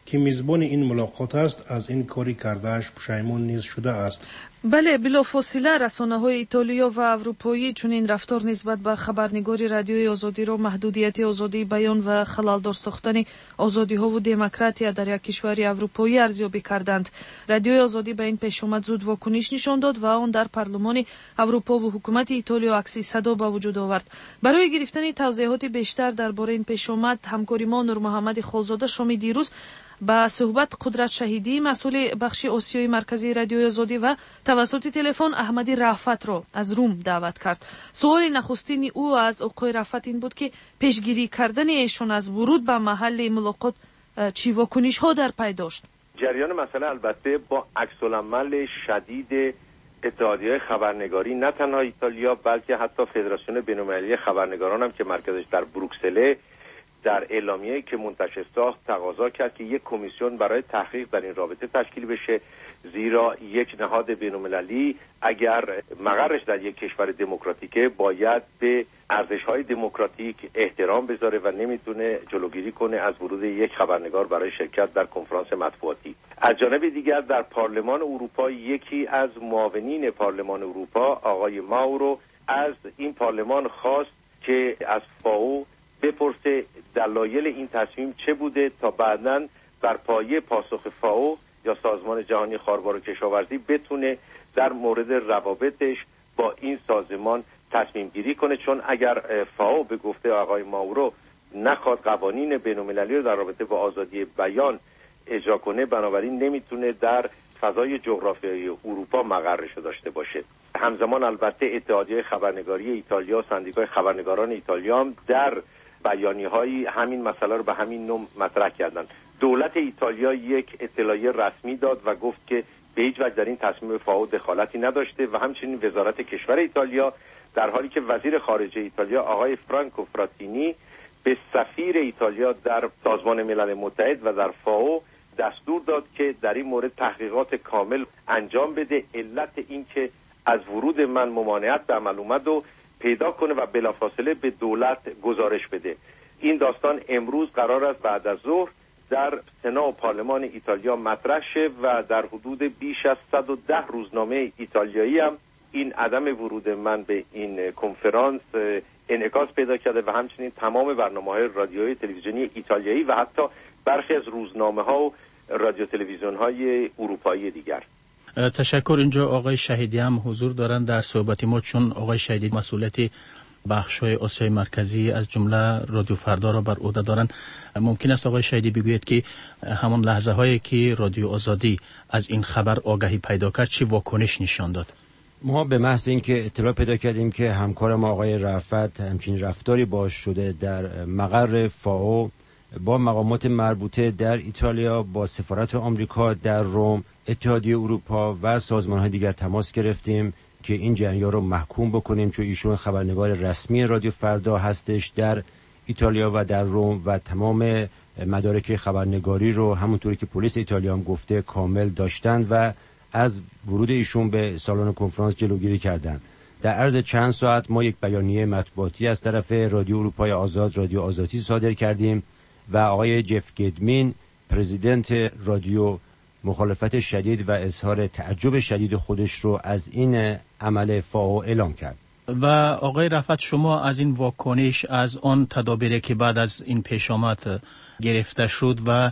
که میزبان این ملاقات است از این کاری کردهش پشیمان نیز شده است. بله، بلافاصله رسانه‌های ایتالیا و اروپایی چنین رفتار نسبت به خبرنگاری رادیوی آزادی را محدودیت آزادی بیان و خلل‌دار ساختن آزادی‌ها و دموکراتیا در یک کشور اروپایی ارزیابی کردند. رادیوی آزادی به این پیشامد زود واکنش نشان داد و آن در پارلمان اروپا و حکومت ایتالیا عکسی صدا به وجود آورد. برای گرفتن توضیحات بیشتر درباره این پیشامد، همکار ما نور محمد خالزاده شام دیروز با صحبت قدرت شهیدی مسئول بخش آسیای مرکزی رادیوی آزادی و توسط تلفن احمدی رافت را از روم دعوت کرد. سوال نخستین او از آقای رافت این بود که پیشگیری کردن ایشان از ورود به محل ملاقات چی واکنش ها در پی داشت؟ جریان مسئله البته با عکس‌العمل شدید اتحادیه خبرنگاری نه تنها ایتالیا بلکه حتی فدراسیون بین‌المللی خبرنگاران هم که مرکزش در بروکسل در اعلامیه‌ای که منتشر ساخت تقاضا کرد که یک کمیسیون برای تحقیق در این رابطه تشکیل بشه، زیرا یک نهاد بین‌المللی اگر مقرش در یک کشور دموکراتیکه باید به ارزش‌های دموکراتیک احترام بذاره و نمیتونه جلوگیری کنه از ورود یک خبرنگار برای شرکت در کنفرانس مطبوعاتی. از جانب دیگر در پارلمان اروپا یکی از معاونین پارلمان اروپا آقای ماورو از این پارلمان خواست که از فائو بپرسه دلایل این تصمیم چه بوده تا بعداً بر پایه پاسخ فائو یا سازمان جهانی خاربار و کشاورزی بتونه در مورد روابطش با این سازمان تصمیم گیری کنه، چون اگر فائو به گفته آقای ماورو نخواد قوانین بین‌المللی رو در رابطه با آزادی بیان اجرا کنه، بنابراین نمیتونه در فضای جغرافیایی اروپا مقرش داشته باشه. همزمان البته اتحادیه خبرنگاری ایتالیا و سندیکای خبرنگاران ایتالیا هم در بیانیه‌های همین مسئله رو به همین نوع مطرح کردن. دولت ایتالیا یک اطلاعیه رسمی داد و گفت که به هیچ وجه در این تصمیم فائو دخالتی نداشته و همچنین وزارت کشور ایتالیا در حالی که وزیر خارجه ایتالیا آقای فرانکو فراتینی به سفیر ایتالیا در سازمان ملل متحد و در فائو دستور داد که در این مورد تحقیقات کامل انجام بده، علت این که از ورود من ممانعت به عمل اومد و پیدا کنه و بلافاصله به دولت گزارش بده. این داستان امروز قرار است بعد از ظهر در سنا و پارلمان ایتالیا مطرح شه و در حدود بیش از 110 روزنامه ایتالیایی هم این عدم ورود من به این کنفرانس انعکاس پیدا کرده و همچنین تمام برنامه‌های رادیویی تلویزیونی ایتالیایی و حتی برخی از روزنامه‌ها و رادیو تلویزیون‌های اروپایی دیگر. تشکر. اینجا آقای شهیدی هم حضور دارند در صحبت ما، چون آقای شهیدی مسئولیت بخش‌های آسیای مرکزی از جمله رادیو فردا را بر عهده دارند. ممکن است آقای شهیدی بگویید که همان لحظه هایی که رادیو آزادی از این خبر آگاهی پیدا کرد چه واکنش نشان داد؟ ما به محض اینکه اطلاع پیدا کردیم که همکار ما آقای رافت همچین رفتاری باش شده در مقر فائو با مقامات مربوطه در ایتالیا، با سفارت آمریکا در روم، اتحادیه اروپا و سازمان‌های دیگر تماس گرفتیم که این جریان رو محکوم بکنیم، چون ایشون خبرنگار رسمی رادیو فردا هستش در ایتالیا و در روم و تمام مدارک خبرنگاری رو همونطوری که پلیس ایتالیا هم گفته کامل داشتند و از ورود ایشون به سالن کنفرانس جلوگیری کردند. در عرض چند ساعت ما یک بیانیه مطبوعاتی از طرف رادیو اروپای آزاد، رادیو آزادی صادر کردیم و آقای جف گدمین پرزیدنت رادیو مخالفت شدید و اظهار تعجب شدید خودش رو از این عمل فائو اعلام کرد. و آقای رفعت، شما از این واکنش، از آن تدابیری که بعد از این پیش آمد گرفته شد و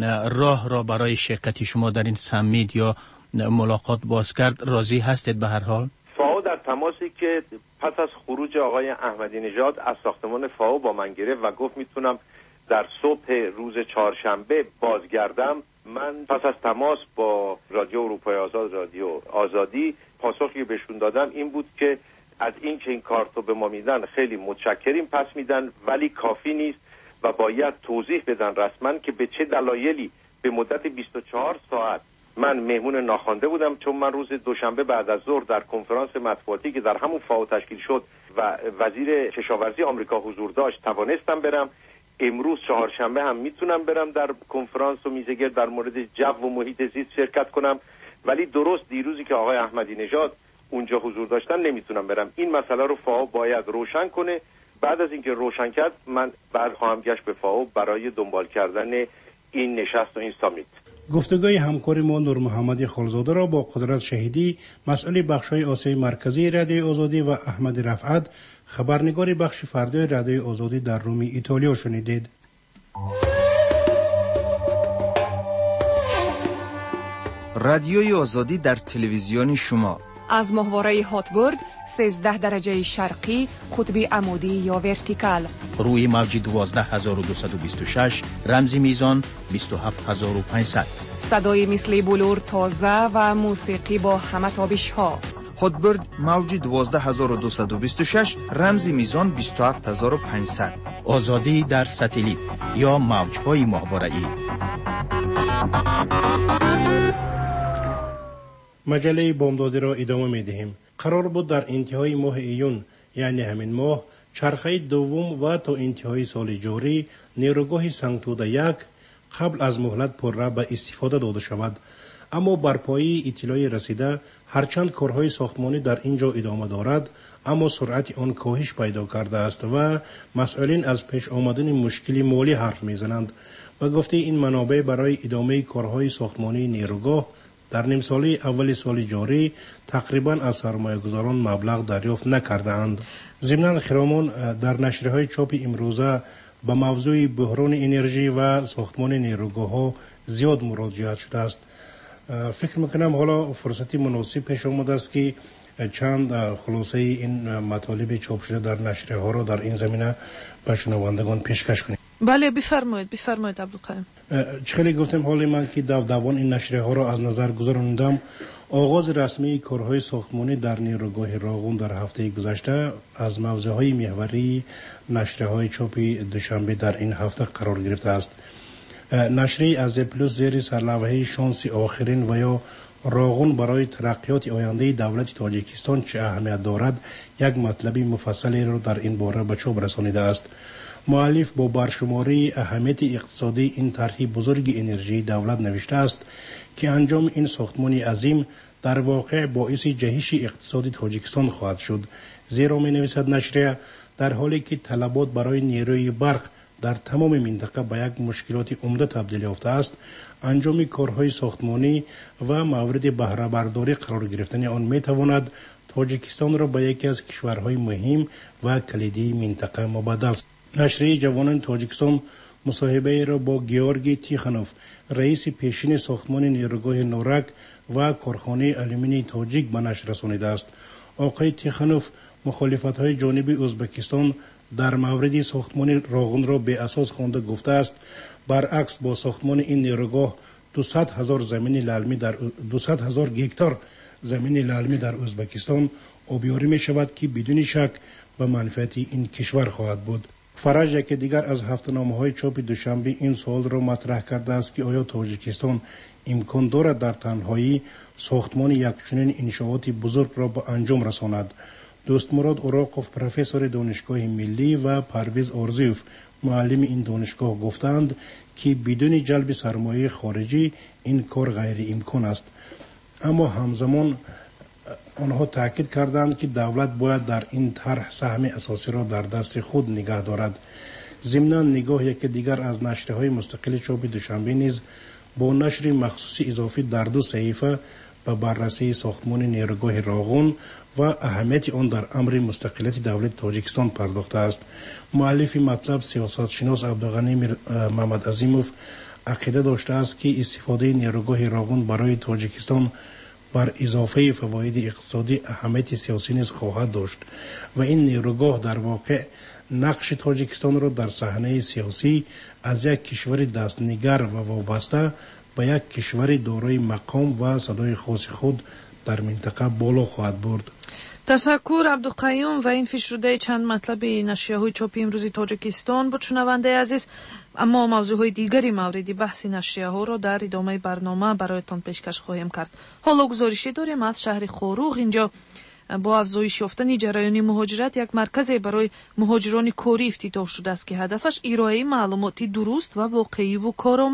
راه را برای شرکتی شما در این سمیت یا ملاقات باز کرد، راضی هستید به هر حال؟ فائو در تماسی که پس از خروج آقای احمدی نژاد از ساختمان فائو با من گرفت و گفت میتونم در صبح روز چهارشنبه بازگردم، من پس از تماس با رادیو اروپای آزاد، رادیو آزادی، پاسخی بهشون دادم این بود که از این که این کارتو به ما میدن خیلی متشکریم، پس میدن ولی کافی نیست و باید توضیح بدن رسما که به چه دلایلی به مدت 24 ساعت من مهمون ناخوانده بودم، چون من روز دوشنبه بعد از ظهر در کنفرانس مطبوعاتی که در همون فائو تشکیل شد و وزیر کشاورزی آمریکا حضور داشت توانستم برم. امروز چهارشنبه هم میتونم برم در کنفرانس و میزگرد در مورد جو و محیط زیست شرکت کنم، ولی درست دیروزی که آقای احمدی نژاد اونجا حضور داشتن نمیتونم برم. این مسئله رو فائو باید روشن کنه. بعد از اینکه روشن کرد من بعد خواهم گشت به فائو برای دنبال کردن این نشست و این سامیت. گفتگوی همکار ما نور محمد خالزاده را با قدرت شهیدی مسئول بخش‌های آسیای مرکزی رادیوی آزادی و احمد رفعت خبرنگار بخش فردای رادیوی آزادی در روم ایتالیا شنیدید. رادیوی آزادی در تلویزیون شما از ماهواره هاتبورد 13 درجه شرقی قطب عمودی یا ورتیکال روی موج 12226 رمزی میزان 27500 صدای مثل بلور تازه و موسیقی با همه تابش ها. هاتبورد موج 12226 رمزی میزان 27500 آزادی در ساتلیت یا موج‌های ماهواره‌ای. مجله بامدادی را ادامه می دهیم. قرار بود در انتهای ماه ایون یعنی همین ماه چرخه دوم و تا انتهای سال جاری نیروگاه سنگتوده یک قبل از مهلت پرره به استفاده داده شود، اما برپایی اطلاع رسیده هرچند کارهای ساختمانی در اینجا ادامه دارد اما سرعت آن کاهش پیدا کرده است و مسئولین از پیش آمدن مشکلی مالی حرف میزنند و گفته این منابع برای ادامه کارهای ساختمانی نیروگاه در نیم سالی اول سال جاری تقریبا از سرمایه‌گذاران مبلغ دریافت نکرده‌اند. ضمناً خرامان در نشریه‌های چاپ امروزه به موضوع بحران انرژی و ساختمان نیروگاه‌ها زیاد مراجعه شده است. فکر میکنم حالا فرصتی مناسب پیش آمده است که چند خلاصه این مطالب چاپ شده در نشریه‌ها را در این زمینه به شنوندگان پیشکش کنیم. بله بفرمایید عبدالقیوم. چخیلی گفتم حالی من که دوان این نشریه‌ها را از نظر گذراندم. آغاز رسمی کارهای ساختمانی در نیروگاه راغون در هفته گذشته از موضوعهای محوری نشریه‌های چاپ دوشنبه در این هفته قرار گرفته است. نشریه از پلوس زیر سرلوحه شانس آخرین و یا راغون برای ترقیات آینده دولت تاجیکستان چه اهمیت دارد یک مطلب مفصلی را در این باره به چاپ رسانیده است. مؤلف با برشماری اهمیت اقتصادی این طرح بزرگ انرژی دولت نوشته است که انجام این ساختمان عظیم در واقع باعث جهش اقتصادی تاجیکستان خواهد شد، زیرا می نویسد نشریه در حالی که طلبات برای نیروی برق در تمام منطقه به یک مشکلات عمده تبدیل یافته است، انجام کارهای ساختمانی و مورد بهره برداری قرار گرفتن آن می تواند تاجیکستان را به یکی از کشورهای مهم و کلیدی منطقه مبادل. نشریه جوانان تاجیکستان مصاحبه را با گیورگی تیخانوف رئیس پیشین ساختمان نیروگاه نورک و کارخانه آلومینی تاجیک به نشر رسانیده است. آقای تیخانوف مخالفت‌های جانب ازبکستان در مورد ساختمان راغون را به اساس خوانده گفته است برعکس با ساختمان این نیروگاه 200,000 گیکتار زمین للمی در ازبکستان آبیاری می شود که بدون شک به منفعت این کشور خواهد بود. فرج که دیگر از هفته‌نامه‌های چاپ دوشنبه این سوال را مطرح کرده است که آیا تاجیکستان امکان دارد در تنهایی ساختمان یک چنین انشاءات بزرگ را به انجام رساند. دوست مراد اوراقوف پروفسور دانشگاه ملی و پرویز آرزوف معلم این دانشگاه گفتند که بدون جلب سرمایه خارجی این کار غیر امکان است، اما همزمان آنها تاکید کردند که دولت باید در این طرح سهم اساسی را در دست خود نگه دارد. ضمناً نگاه یک دیگر از نشریه‌های مستقل چاپ دوشنبه نیز با نشر مخصوصی اضافی در 2 صحیفه به بررسی ساختمان نیروگاه راغون و اهمیت آن در امر مستقلیت دولت تاجیکستان پرداخته است. مؤلف مطلب سیاستشناس عبدالغنی محمد عظیموف عقیده داشته است که استفاده نیروگاه راغون برای تاجیکستان بر اضافه فواید اقتصادی اهمیت سیاسی نیز خواهد داشت و این نیروگاه در واقع نقش تاجیکستان را در صحنه سیاسی از یک کشور دستنگر و وابسته به یک کشور دارای مقام و صدای خاص خود در منطقه بالا خواهد برد. تشکر عبدالقیوم و این فشرده چند مطلب نشریه‌های چاپی امروزی تاجیکستان بود. شنونده عزیز، اما موضوعهای دیگری مورد بحث نشریه‌ها را در ادامه برنامه برایتان پیشکش خواهیم کرد. حالا گزارشی داریم از شهر خاروغ. اینجا با افزایش یافتن جریان مهاجرت یک مرکز برای مهاجران کاری افتتاح شده است که هدفش ارائه معلومات درست و واقعی و کارآمد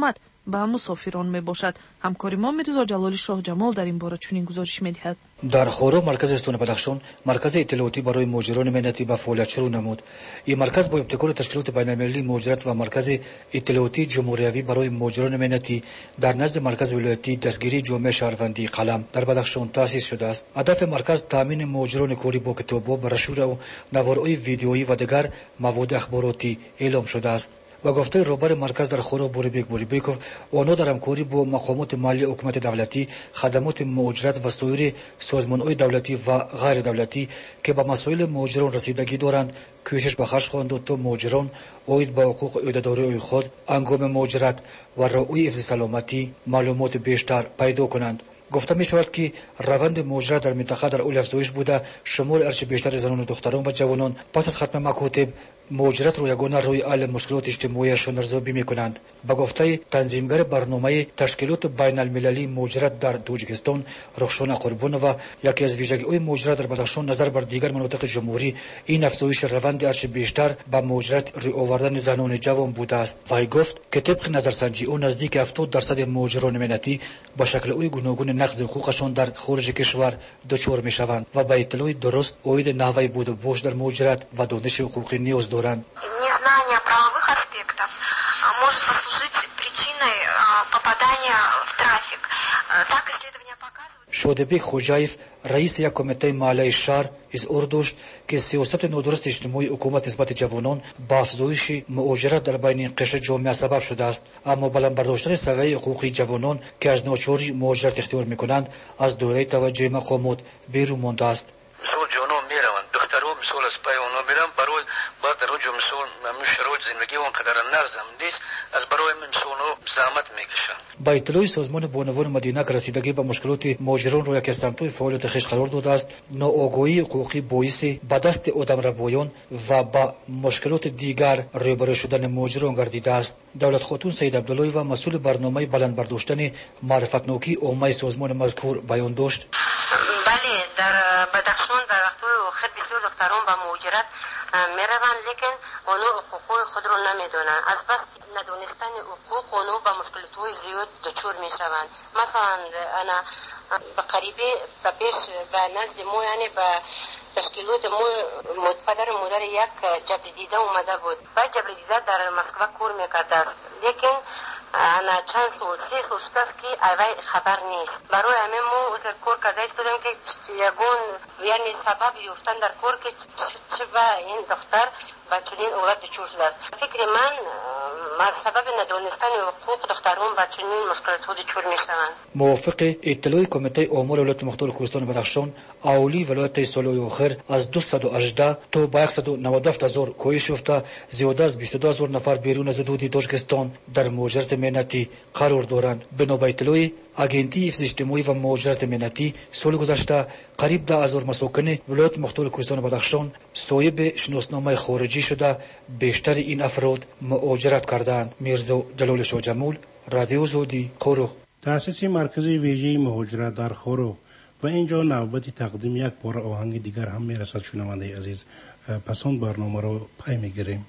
ба мусофирон мебошад. ҳамкори мо мирзо ҷалоли шоҳҷамол дар ин бора чунин гузориш медиҳад. дар хору маркази эстона бадахшон маркази иттилоотӣ барои муҳоҷирони миннатӣ ба фаъолият шурӯъ намуд. ин марказ бо ибтикори ташкилоти байналмилалии муҳоҷират ва маркази иттилоотии ҷумҳуриявӣ барои муҳоҷирони миннатӣ дар назди маркази вилоятии дастгирии ҷомеаи шаҳрвандии қалам дар бадахшон таъсис шудааст. ҳадафи марказ таъмини муҳоҷирони кори бо китобҳо, брошюраву наворҳои видеоӣ ва дигар маводи ахборотӣ эълом шудааст. ба гуфтаи роҳбари марказ дар хоро Бурибек Бурибеков, онҳо дар ҳамкорӣ бо мақомоти маҳаллии ҳукумати давлатӣ, хадамоти муҳоҷират ва соири созмонҳои давлатӣ ва ғайридавлатӣ ки ба масоили муҳоҷирон расидагӣ доранд, кӯшиш ба харж хоҳанд дод то муҳоҷирон оид ба ҳуқуқу ӯҳдадории худ ҳангоми муҳоҷират ва роҳҳои ҳифзи саломатӣ маълумоти бештар пайдо кунанд. гуфта мешавад ки раванди муҳоҷират дар минтақа дар оли афзоиш буда, шумори ҳарчи бештари занону духтарон ва ҷавонон пас аз хатми макотиб муҳоҷиратро ягона роҳи ҳалли мушкилоти иҷтимоияшон арзёбӣ мекунанд. ба гуфтаи танзимгари барномаи ташкилоти байналмилалии муҳоҷират дар Тоҷикистон Рухшона Қурбонова, яке аз вижагиҳои муҳоҷират дар Бадахшон назар бар дигар манотиқи ҷумҳурӣ ин афзоиши раванди ҳарчи бештар ба муҳоҷират рӯй овардани занони ҷавон будааст. вай гуфт ки тибқи назарсанҷиҳо наздики 70% муҳоҷирони миннатӣ ба шаклҳои гуногуни нақзи ҳуқуқашон дар хориҷи кишвар дучор мешаванд ва ба иттилои дуруст оиди наҳваи буду бош дар муҳоҷират ва дониши ҳуқуқӣ ниёз доранд. Незнание правовых аспектов может послужить причиной попадания в трафик. Так исследования показывают. Шодибек Хоҷаев, раиси як кумитаи маҳаллаи шаҳр, изҳор дошт ки сиёсати нодурусти иҷтимоии ҳукумат нисбати ҷавонон ба афзоиши муҳоҷират дар байни ин қишри ҷомеа сабаб шудааст. аммо баландбардоштани савияи ҳуқуқии ҷавонон ки аз ночори муҳоҷират ихтиёр мекунанд аз доираи таваҷҷӯҳи мақомот берун мондааст. мисол ҷонон мераванд, духтаро мисол аз пай онҳо мераванд, барои баъд дар оҷо мисол мамнун шароити зиндагӣ он қадар нағзам нест, аз барои мисолҳо заҳмат мекашанд. ба иттилои созмони бонавони Мадина ки расидагӣ ба мушкилоти муҳоҷиронро яке аз самтҳои фаъолияти хиш қарор додааст, ноогоҳии ҳуқуқӣ боиси ба дасти одамрабоён ва ба мушкилоти дигар рӯбарӯ шудани муҳоҷирон гардидааст. давлатхотун Саид Абдуллоева, масъули барномаи баландбардоштани маърифатнокии оммаи созмони мазкур баён дошт. бале дар Бадахшон дар вақтҳои охир бисёр духтарон ба муҳоҷират мераванд, лекин онҳо ҳуқуқҳои худро намедонанд. аз бас надонистани ҳуқуқ онҳо ба мушкилотҳои зиёд дучор мешаванд. масалан ана ба қарибӣ ба пеш ба назди мо, яъне ба ташкилоти мо падару модари як ҷабридида омада буд. ба ҷабридида дар Москва кор мекардааст, лекин ана чанд сол 3 сол шудааст ки авай хабар нест. барои ҳамин мо узр кор карда истодем ки ягон яъне сабаб ёфтан дар кор ки чӣ ба ин духтар ба чунин олат дучор шудааст. фикри ман аз сабаби надонистани ҳуқуқ духтарон ба чунин мушкилотҳо дучор мешаванд. мувофиқи иттилои кумитаи омури вилояти мухтори Кӯҳистони Бадахшон, аҳолии вилоятаи солҳои охир аз 218 то ба 197 000 коҳиш ёфта, зиёда аз 22 000 нафар берун аз ҳудуди Тоҷикистон дар муҳоҷирати миннатӣ қарор доранд. бино ба иттилои агентии ҳифзи иҷтимоӣ ва муҳоҷирати миннатӣ, соли гузашта қариб 10 000 масокини вилояти мухтори Кӯҳистони Бадахшон соҳиби шиносномаи хориҷӣ шуда, бештари ин афрод муҳоҷират кардаанд. мирзо ҷалоли шоҳҷамол, радиои Озодӣ, Қоруғ. таъсиси маркази вежаи муҳоҷират дар Қоруғ. ва инҷо навбати тақдим як бора оҳанги дигар ҳам мерасад. шунавандаи азиз, пас он барномаро пай мегирем.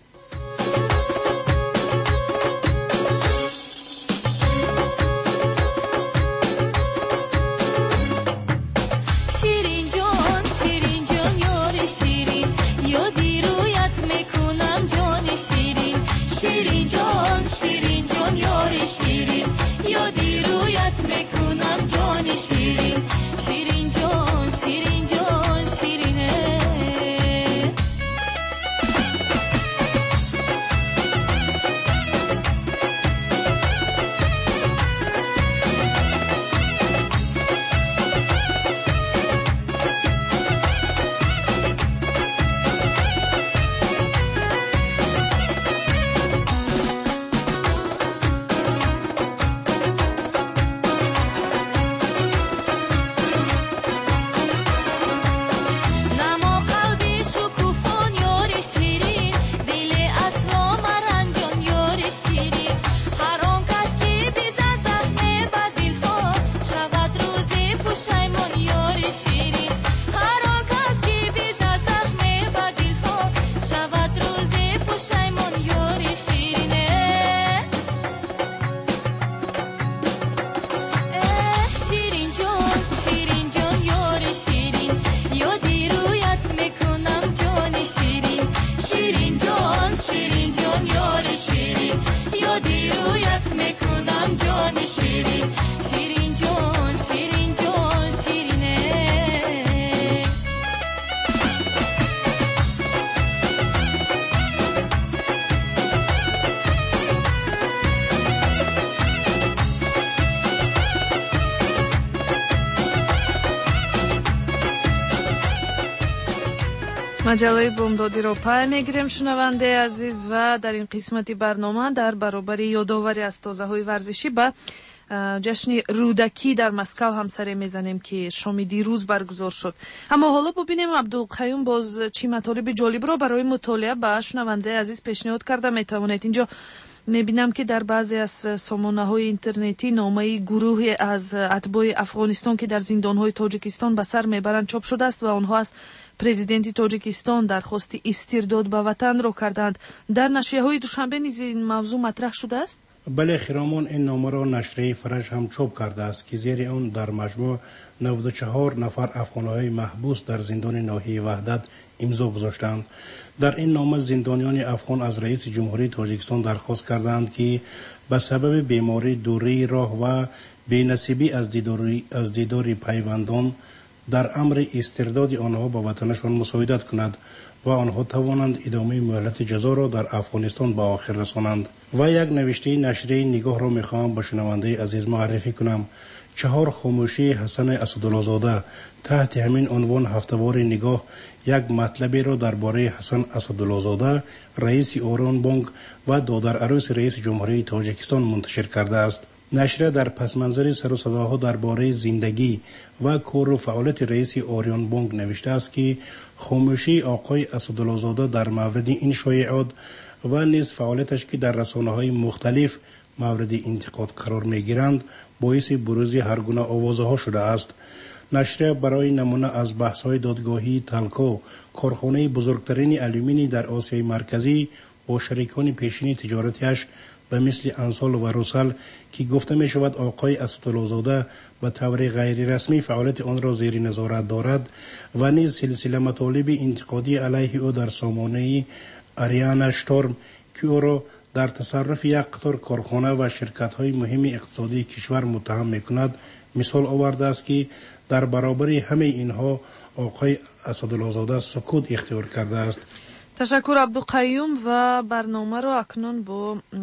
شیرین شیرین جان شیرین جان شیرینه маҷаллаи бомдодиро пай мегирем шунаванде азиз ва дар ин қисмати барнома дар баробари ёдовари аз тозаҳои варзишӣ ба ҷашни рӯдакӣ дар Москав ҳам саре мезанем ки шоми дирӯз баргузор шуд. Аммо ҳоло бубинем Абдулқаюм боз чӣ матолиби ҷолибро барои мутолиа ба шунавандаи азиз пешниҳод карда метавонед. Инҷо мебинам ки дар баъзе аз сомонаҳои интернетӣ номаи гурӯҳе аз атбои Афғонистон ки дар зиндонҳои Тоҷикистон ба сар мебаранд чоп шудааст ва онҳо аз президенти Тоҷикистон дархости истирдод ба ватанро карданд. Дар нашрияҳои душанбе низ ин мавзӯъ матрах шудааст? бале хиромон ин номаро нашрияи фараж ҳам чоп кардааст ки зери он дар маҷмӯъ 94 нафар афғониҳои маҳбус дар зиндони ноҳияи ваҳдат имзо гузоштанд. дар ин нома зиндониёни афғон аз раиси ҷумҳурии Тоҷикистон дархост карданд ки ба сабаби беморӣ, дурии роҳ ва бенасибӣ аз дидори пайвандон дар амри истирдоди онҳо ба ватанашон мусоидат кунад ва онҳо тавонанд идомаи муҳлати ҷазоро дар Афғонистон ба охир расонанд. ва як навиштаи нашрияи Нигоҳро мехоҳам ба шунавандаи азиз муаррифӣ кунам. 4 хомӯшии Ҳасани Асадуллозода таҳти ҳамин унвон ҳафтавори Нигоҳ як матлаберо дар бораи Ҳасан Асадуллозода, раиси Орон Бонк ва додараруси раиси ҷумҳурии Тоҷикистон мунташир кардааст. нашрия дар пасманзари сарусадоҳо дар бораи зиндагӣ ва кору фаъолияти раиси Орион Бонк навиштааст ки хомӯшии оқои Асадуллозода дар мавриди ин шоиъот ва низ фаъолияташ ки дар расонаҳои мухталиф мавриди интиқод қарор мегиранд боиси бурӯзи ҳар гуна овозаҳо шудааст. нашрия барои намуна аз баҳсҳои додгоҳии Талко, корхонаи бузургтарини алюминий дар Осияи марказӣ бо шарикони пешини тиҷоратиаш ба мисли Ансол ва Русал ки гуфта мешавад оқои Асадуллозода ба таври ғайрирасмӣ фаъолияти онро зери назорат дорад ва низ силсила матолиби интиқодӣ алайҳи ӯ дар сомонаи Ариана Шторм ки ӯро дар тасарруфи як қатор корхона ва ширкатҳои муҳими иқтисодии кишвар муттаҳам мекунад мисол овардааст ки дар баробари ҳамаи инҳо оқои Асадуллозода сукут ихтиёр кардааст. ташаккур Абдуқаюм ва барномаро акнун бо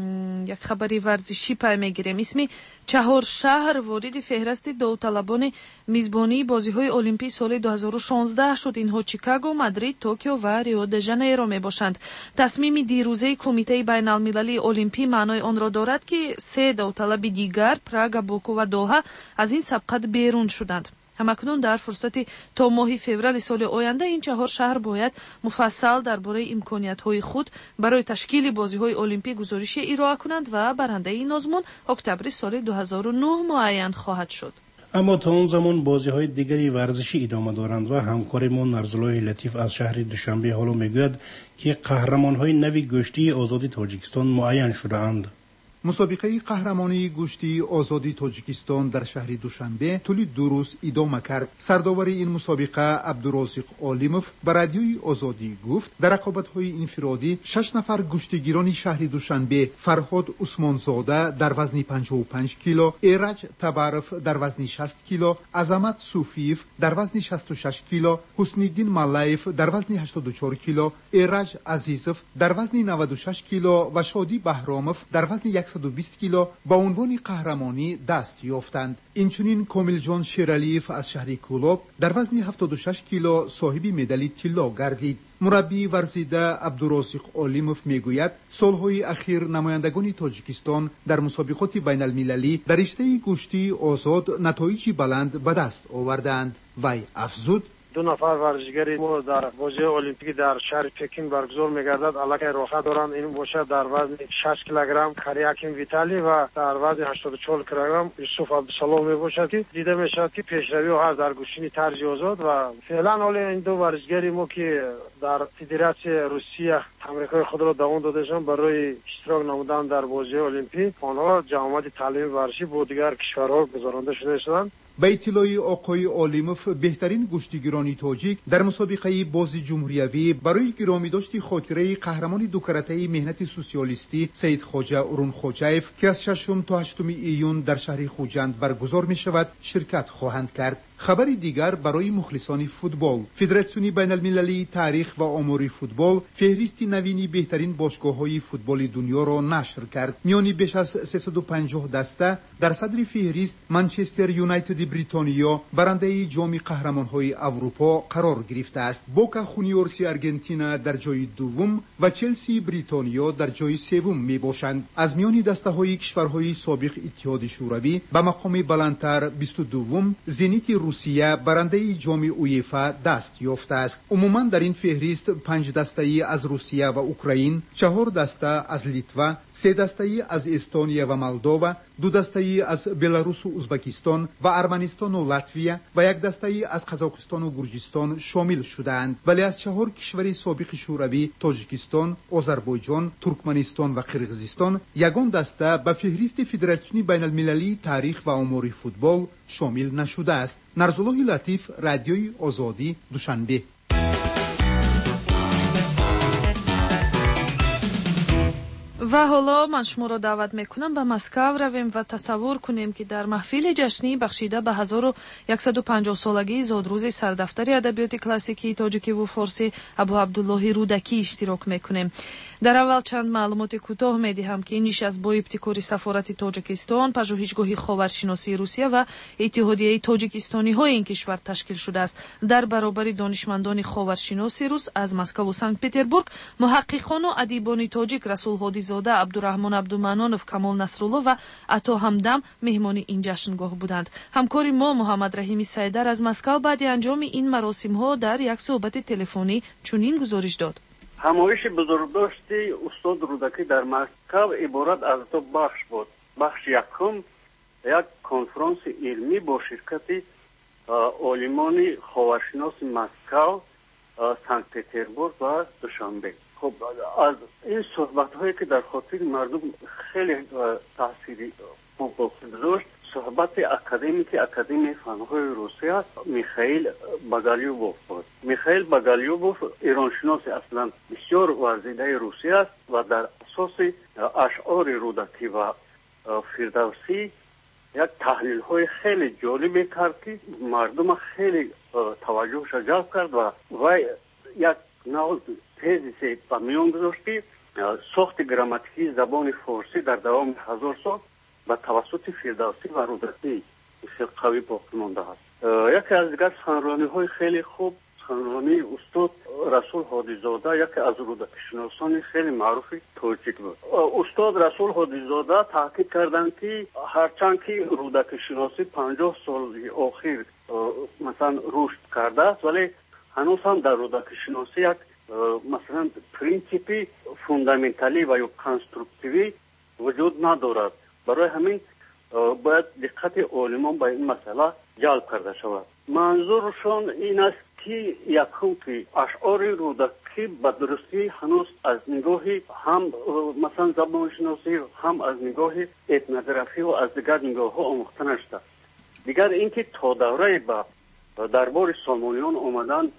як хабари варзишӣ пай мегирем. исми Чаҳоршаҳр вориди феҳрасти довталабони мизбонии бозиҳои олимпии соли 2016 шуд. инҳо Чикаго, Мадрид, Токио ва Рио де Жанейро мебошанд. тасмими дирӯзаи Кумитаи байналмилалии олимпӣ маънои онро дорад ки 3 довталаби дигар Прага, Боку ва Доҳа аз ин сабқат берун шуданд. ҳамакнун дар фурсати то моҳи феврали соли оянда ин 4 шаҳр бояд муфассал дар бораи имкониятҳои худ барои ташкили бозиҳои олимпӣ гузорише ироа кунанд ва барандаи ин озмун октябри соли 2009 муайян хоҳад шуд. аммо то он замон бозиҳои дигари варзишӣ идома доранд ва ҳамкоримон Нарзуллоҳи Латиф аз шаҳри Душанбе ҳоло мегӯяд ки қаҳрамонҳои нави гӯштии озоди Тоҷикистон муайян шудаанд. мусобиқаи қаҳрамонии гӯштии озоди Тоҷикистон дар шаҳри Душанбе тӯли 2 рӯз идома кард. сардовари ин мусобиқа Абдурозиқ Олимов ба радиои Озодӣ гуфт дар рақобатҳои инфиродӣ 6 нафар гӯштигирони шаҳри Душанбе Фарҳод Усмонзода дар вазни 55 кило, Эраҷ Табаров дар вазни 60 кило, Азамат Суфиев дар вазни 66 кило, Ҳусниддин Маллаев дар вазни 84 кило, Эраҷ Азизов дар вазни 96 кило ва Шодӣ Баҳромов дар вазни 120 кило ба унвони қаҳрамонӣ даст ёфтанд. инчунин Комилҷон Шералиев аз шаҳри Кӯлоб дар вазни 76 кило соҳиби медали тилло гардид. мураббии варзида Абдурозиқ Олимов мегӯяд солҳои ахир намояндагони Тоҷикистон дар мусобиқоти байналмилалӣ дар риштаи гӯштии озод натоиҷи баланд ба даст овардаанд. вай афзуд: 2 нафар варзишгари мо дар бозиҳои олимпикӣ дар шаҳри Пекин баргузор мегардад. аллакай роҳат доранд. ин бошад дар вазни 6 килограмм Кариакин Виталий ва дар вазни 84 килограмм Юсуф Абдусалом мебошад ки дида мешавад ки пешравиҳо ҳаст дар гӯштини тарзи озод ва феълан ҳоле ин 2 варзишгари мо ки дар Федератсияи Русия тамрикҳои худро давом додашанд барои иштирок намудан дар бозиҳои олимпӣ. онҳо ҷамъовати таълими варзишӣ бо дигар кишварҳо гузаронда шуда шуданд. به اطلاع آقای عالموف بهترین گشتیگیران تاجیک در مسابقه بازی جمهوریوی برای گرامی داشت خاطره قهرمان دو کرته مهنت سوسیالیستی سید خواجه ارون خواجه‌اف که از 6 تا 8 ایون در شهر خوجند برگزار می شود شرکت خواهند کرد. خبری دیگر برای مخلصان فوتبال: فدراسیون بین المللی تاریخ و آمار فوتبال فهرست نوینی بهترین باشگاه‌های فوتبال دنیا را نشر کرد. میان بیش از 350 دسته در صدر فهرست منچستر یونایتد بریتانیا برنده جام قهرمان‌های اروپا قرار گرفته است. بوکا خونیورس آرژانتین در جای دوم و چلسی بریتانیا در جای سوم میباشند. از میان دسته‌های کشورهای سابق اتحاد شوروی به مقام بلندتر 22م زنیت روسیه برنده جام اویفا دست یافته است. عموما در این فهرست 5 دسته از روسیه و اوکراین، 4 دسته از لیتوا، 3 دسته از استونیا و مولداوا، 2 دسته از بلاروس و ازبکستان و ارمنستان و لاتویا و 1 دسته از قزاقستان و گرجستان شامل شده‌اند. ولی از 4 کشور سابق شوروی، تاجیکستان، آذربایجان، ترکمنستان و قرقیزستان یگان دسته به فهرست فدراسیون بین المللی تاریخ و آمار فوتبال شامل نشده است. نرزالله لطیف، رادیوی آزادی، دوشنبه. و حالا من شما را دعوت میکنم به مسکو رویم و تصور کنیم که در محفل جشنی بخشیده به 1150 سالگی زادروز سردفتر ادبیات کلاسیکی تاجیکی و فارسی ابو عبدالله رودکی اشتراک میکنیم. در اول چند معلومات کوتاه میدهم که این نشست با ابتکار سفارت تاجیکستان، پژوهشگاه خاورشناسی روسیه و اتحادیه تاجیکستانی های این کشور تشکیل شده است. در برابر دانشمندان خاورشناسی روس از مسکو و سنت پتربورگ، محققان و ادیبان تاجیک رسول هادی زاده، عبدالرحمن عبدالمنانов، کمال نصرالله و عطا همدم مهمان این جشنگاه بودند. همکار ما محمد رحیمی سیدر از مسکو بعد انجام این مراسم ها در یک صحبت تلفنی چنین گزارش داد: همایش بزرگداشتی استاد رودکی در مسکو عبارت از دو بخش بود. بخش یکم یک کنفرانس علمی با شرکت عالمان خاورشناس مسکو، سنت پتربورگ و دوشنبه. خب از این صحبت هایی که در خاطر مردم خیلی تاثیری گذاشت، صحبت اکادمی فنهای روسیه میخائیل باگالیوبوف بود. میخائیل باگالیوبوف ایرانشناس اصلا بسیار ورزیده روسیه است و در اساس اشعار رودکی و فردوسی یک تحلیل های خیلی جالب کرد که مردم خیلی توجهش جلب کرد و یک نوع تزیس به میان گذاشت که ساخت گراماتیکی زبان فارسی در دوام 1000 سال به توسط فردوسی و رودکی بسیار قوی باقی مانده است. یکی از دیگر سخنرانی های خیلی خوب، سخنرانی استاد رسول هادی زاده، یکی از رودکی شناسان خیلی معروف تاجیک بود. استاد رسول هادی زاده تاکید کردند که هرچند که رودکی شناسی 50 سال اخیر مثلا رشد کرده است، ولی هنوز هم در رودکی شناسی یک مثلا پرینسیپی فوندامنتالی و یا کانستروکتیوی وجود ندارد. برای همین باید دقت عالمان به این مسئله جلب کرده شود. منظورشان این است که یکم که اشعار رودکی به درستی هنوز از نگاه هم مثلا زبان شناسی، هم از نگاه etnografی و از دیگر نگاه ها آموخته نشده. دیگر اینکه تا دوره به دربار سامانیان آمدن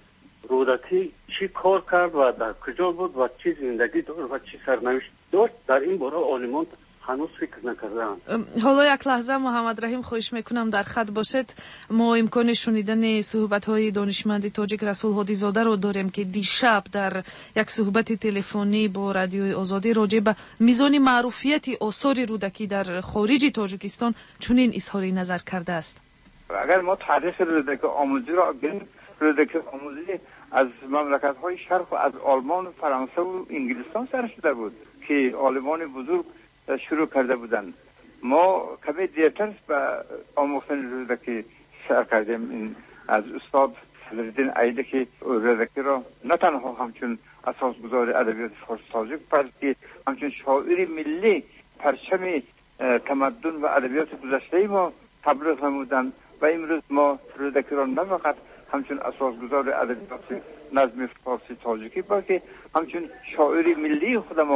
رودکی چی کار کرد و در کجا بود و چی زندگی داشت و چی سرنوشت داشت، در این باره عالمان هنوز فکر نکردند. حالا یک لحظه محمد رحیم خواهش میکنم در خط باشد. ما امکان شنیدن صحبت های دانشمند تاجیک رسول هادی زاده رو داریم که دیشب در یک صحبت تلفنی با رادیوی آزادی راجع به میزان معروفیت آثار رودکی در خارج تاجیکستان چنین اظهار نظر کرده است: اگر ما تاریخ رودکی آموزی را ببینیم، رودکی آموزی از مملکت‌های شرق و از آلمان و فرانسه و انگلستان سر شده بود که عالمان بزرگ شروع کرده بودند. ما کمی دیرتر به آموختن رودکی سر کردیم. این از استاد صدرالدین ایده که رودکی را نه تنها همچون اساسگذار ادبیات فارسی تاجیک، بلکه همچون شاعر ملی پرچم تمدن و ادبیات گذشته ما تبلیغ نمودند و امروز ما رودکی را نه فقط همچون اساسگذار ادبیات نظم فارسی تاجیکی، بلکه همچون شاعر ملی خود ما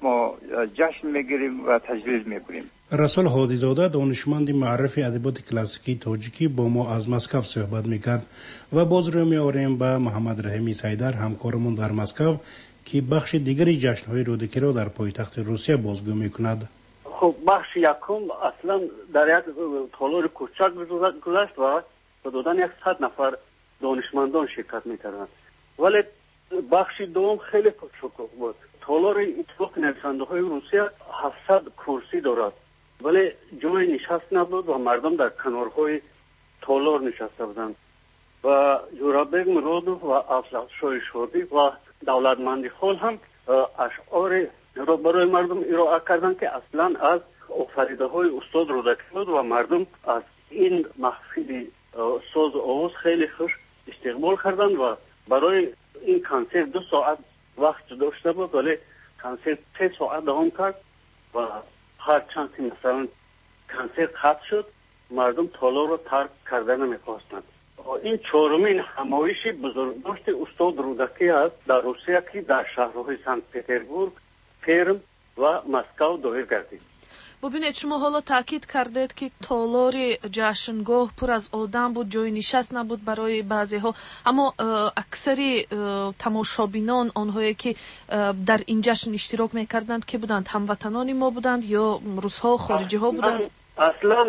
ما جشن میگیریم و تجلیل میکنیم. رسول هادیزاده دانشمند معرف ادبیات کلاسیکی تاجیکی با ما از مسکو صحبت میکرد و باز رو میاریم به محمد رحیمی سیدر همکارمون در مسکو که بخش دیگری جشن‌های رودکی را در پایتخت روسیه بازگو میکند. خب بخش یکم اصلا در یک تالار کوچک گذشت و حدوداً 100 نفر دانشمندان شرکت میکردند، ولی بخش دوم خیلی کوچک بود. تالار اتفاق نویسنده های روسیه 700 کرسی دارد، ولی جای نشست نبود و مردم در کنارهای تالار نشسته بودند و جورابک مرادوف و افضل شاه شادی و دولتمندی خان هم اشعار را برای مردم ارائه کردند که اصلا از آفریده های استاد رودکی بود و مردم از این محفل ساز و آواز خیلی خوش استقبال کردند و برای این کنسرت 2 ساعت وقت داشته بود، ولی کنسرت 3 ساعت دوام کرد و هر چند که مثلا کنسرت ختم شد مردم تالار را ترک کردن نمی‌خواستند. این چهارمین همایش بزرگداشت استاد رودکی است در روسیه که در شهرهای سنت پترزبورگ، پرم و مسکو دایر گردید. ببینید شما حالا تاکید کردید که تالار جشنگاه پر از آدم بود، جای نشست نبود برای بعضی ها، اما اکثری تماشابینان آنهایی که در این جشن اشتراک میکردند که بودند هموطنان ما بودند یا روس‌ها خارجی ها بودند؟ اصلا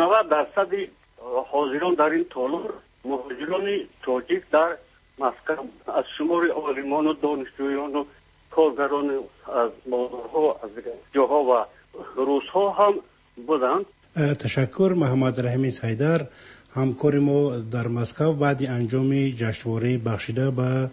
90% حاضران در این تالار مهاجران تاجیک در مسکو از شمار عالمان و دانشجویان و کارگران از بازارها از جاها و روس‌ها هم بودند. تشکر محمد رحیمی سیدر همکار ما در مسکو بعد انجام جشنواره بخشیده به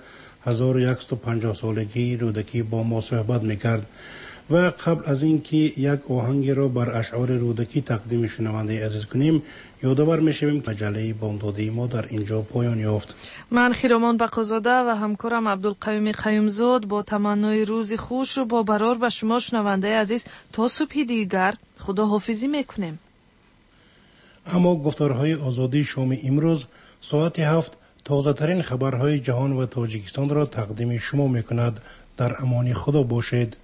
1150 سالگی رودکی با ما صحبت میکرد و قبل از اینکه یک آهنگ را بر اشعار رودکی تقدیم شنونده عزیز کنیم یادآور میشویم که مجله بامدادی ما در اینجا پایان یافت. من خیرامان بقازاده و همکارم عبدالقیوم قیومزاد با تمنای روز خوش و با برار به شما شنونده عزیز تا صبح دیگر خدا حافظی میکنیم. اما گفتارهای آزادی شام امروز ساعت 7 تازه ترین خبرهای جهان و تاجیکستان را تقدیم شما میکند. در امان خدا باشید.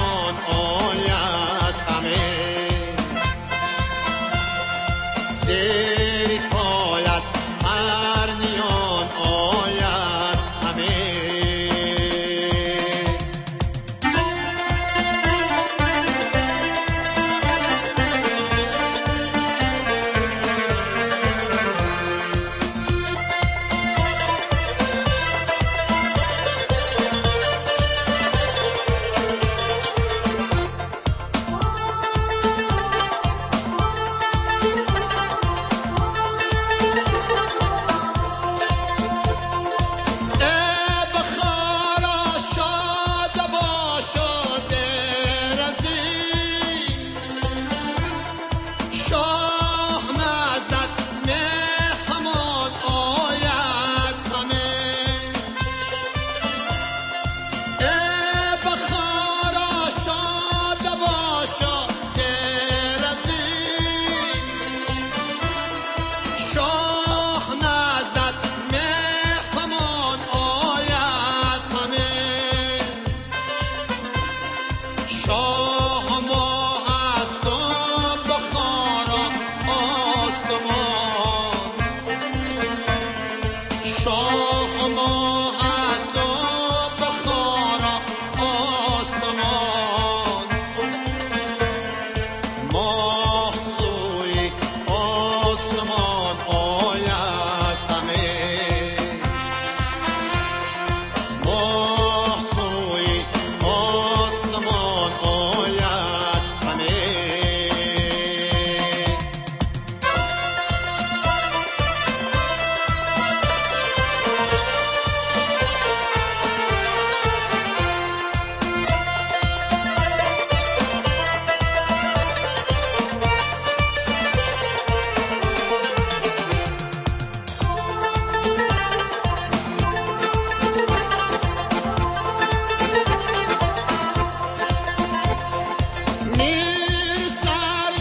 Say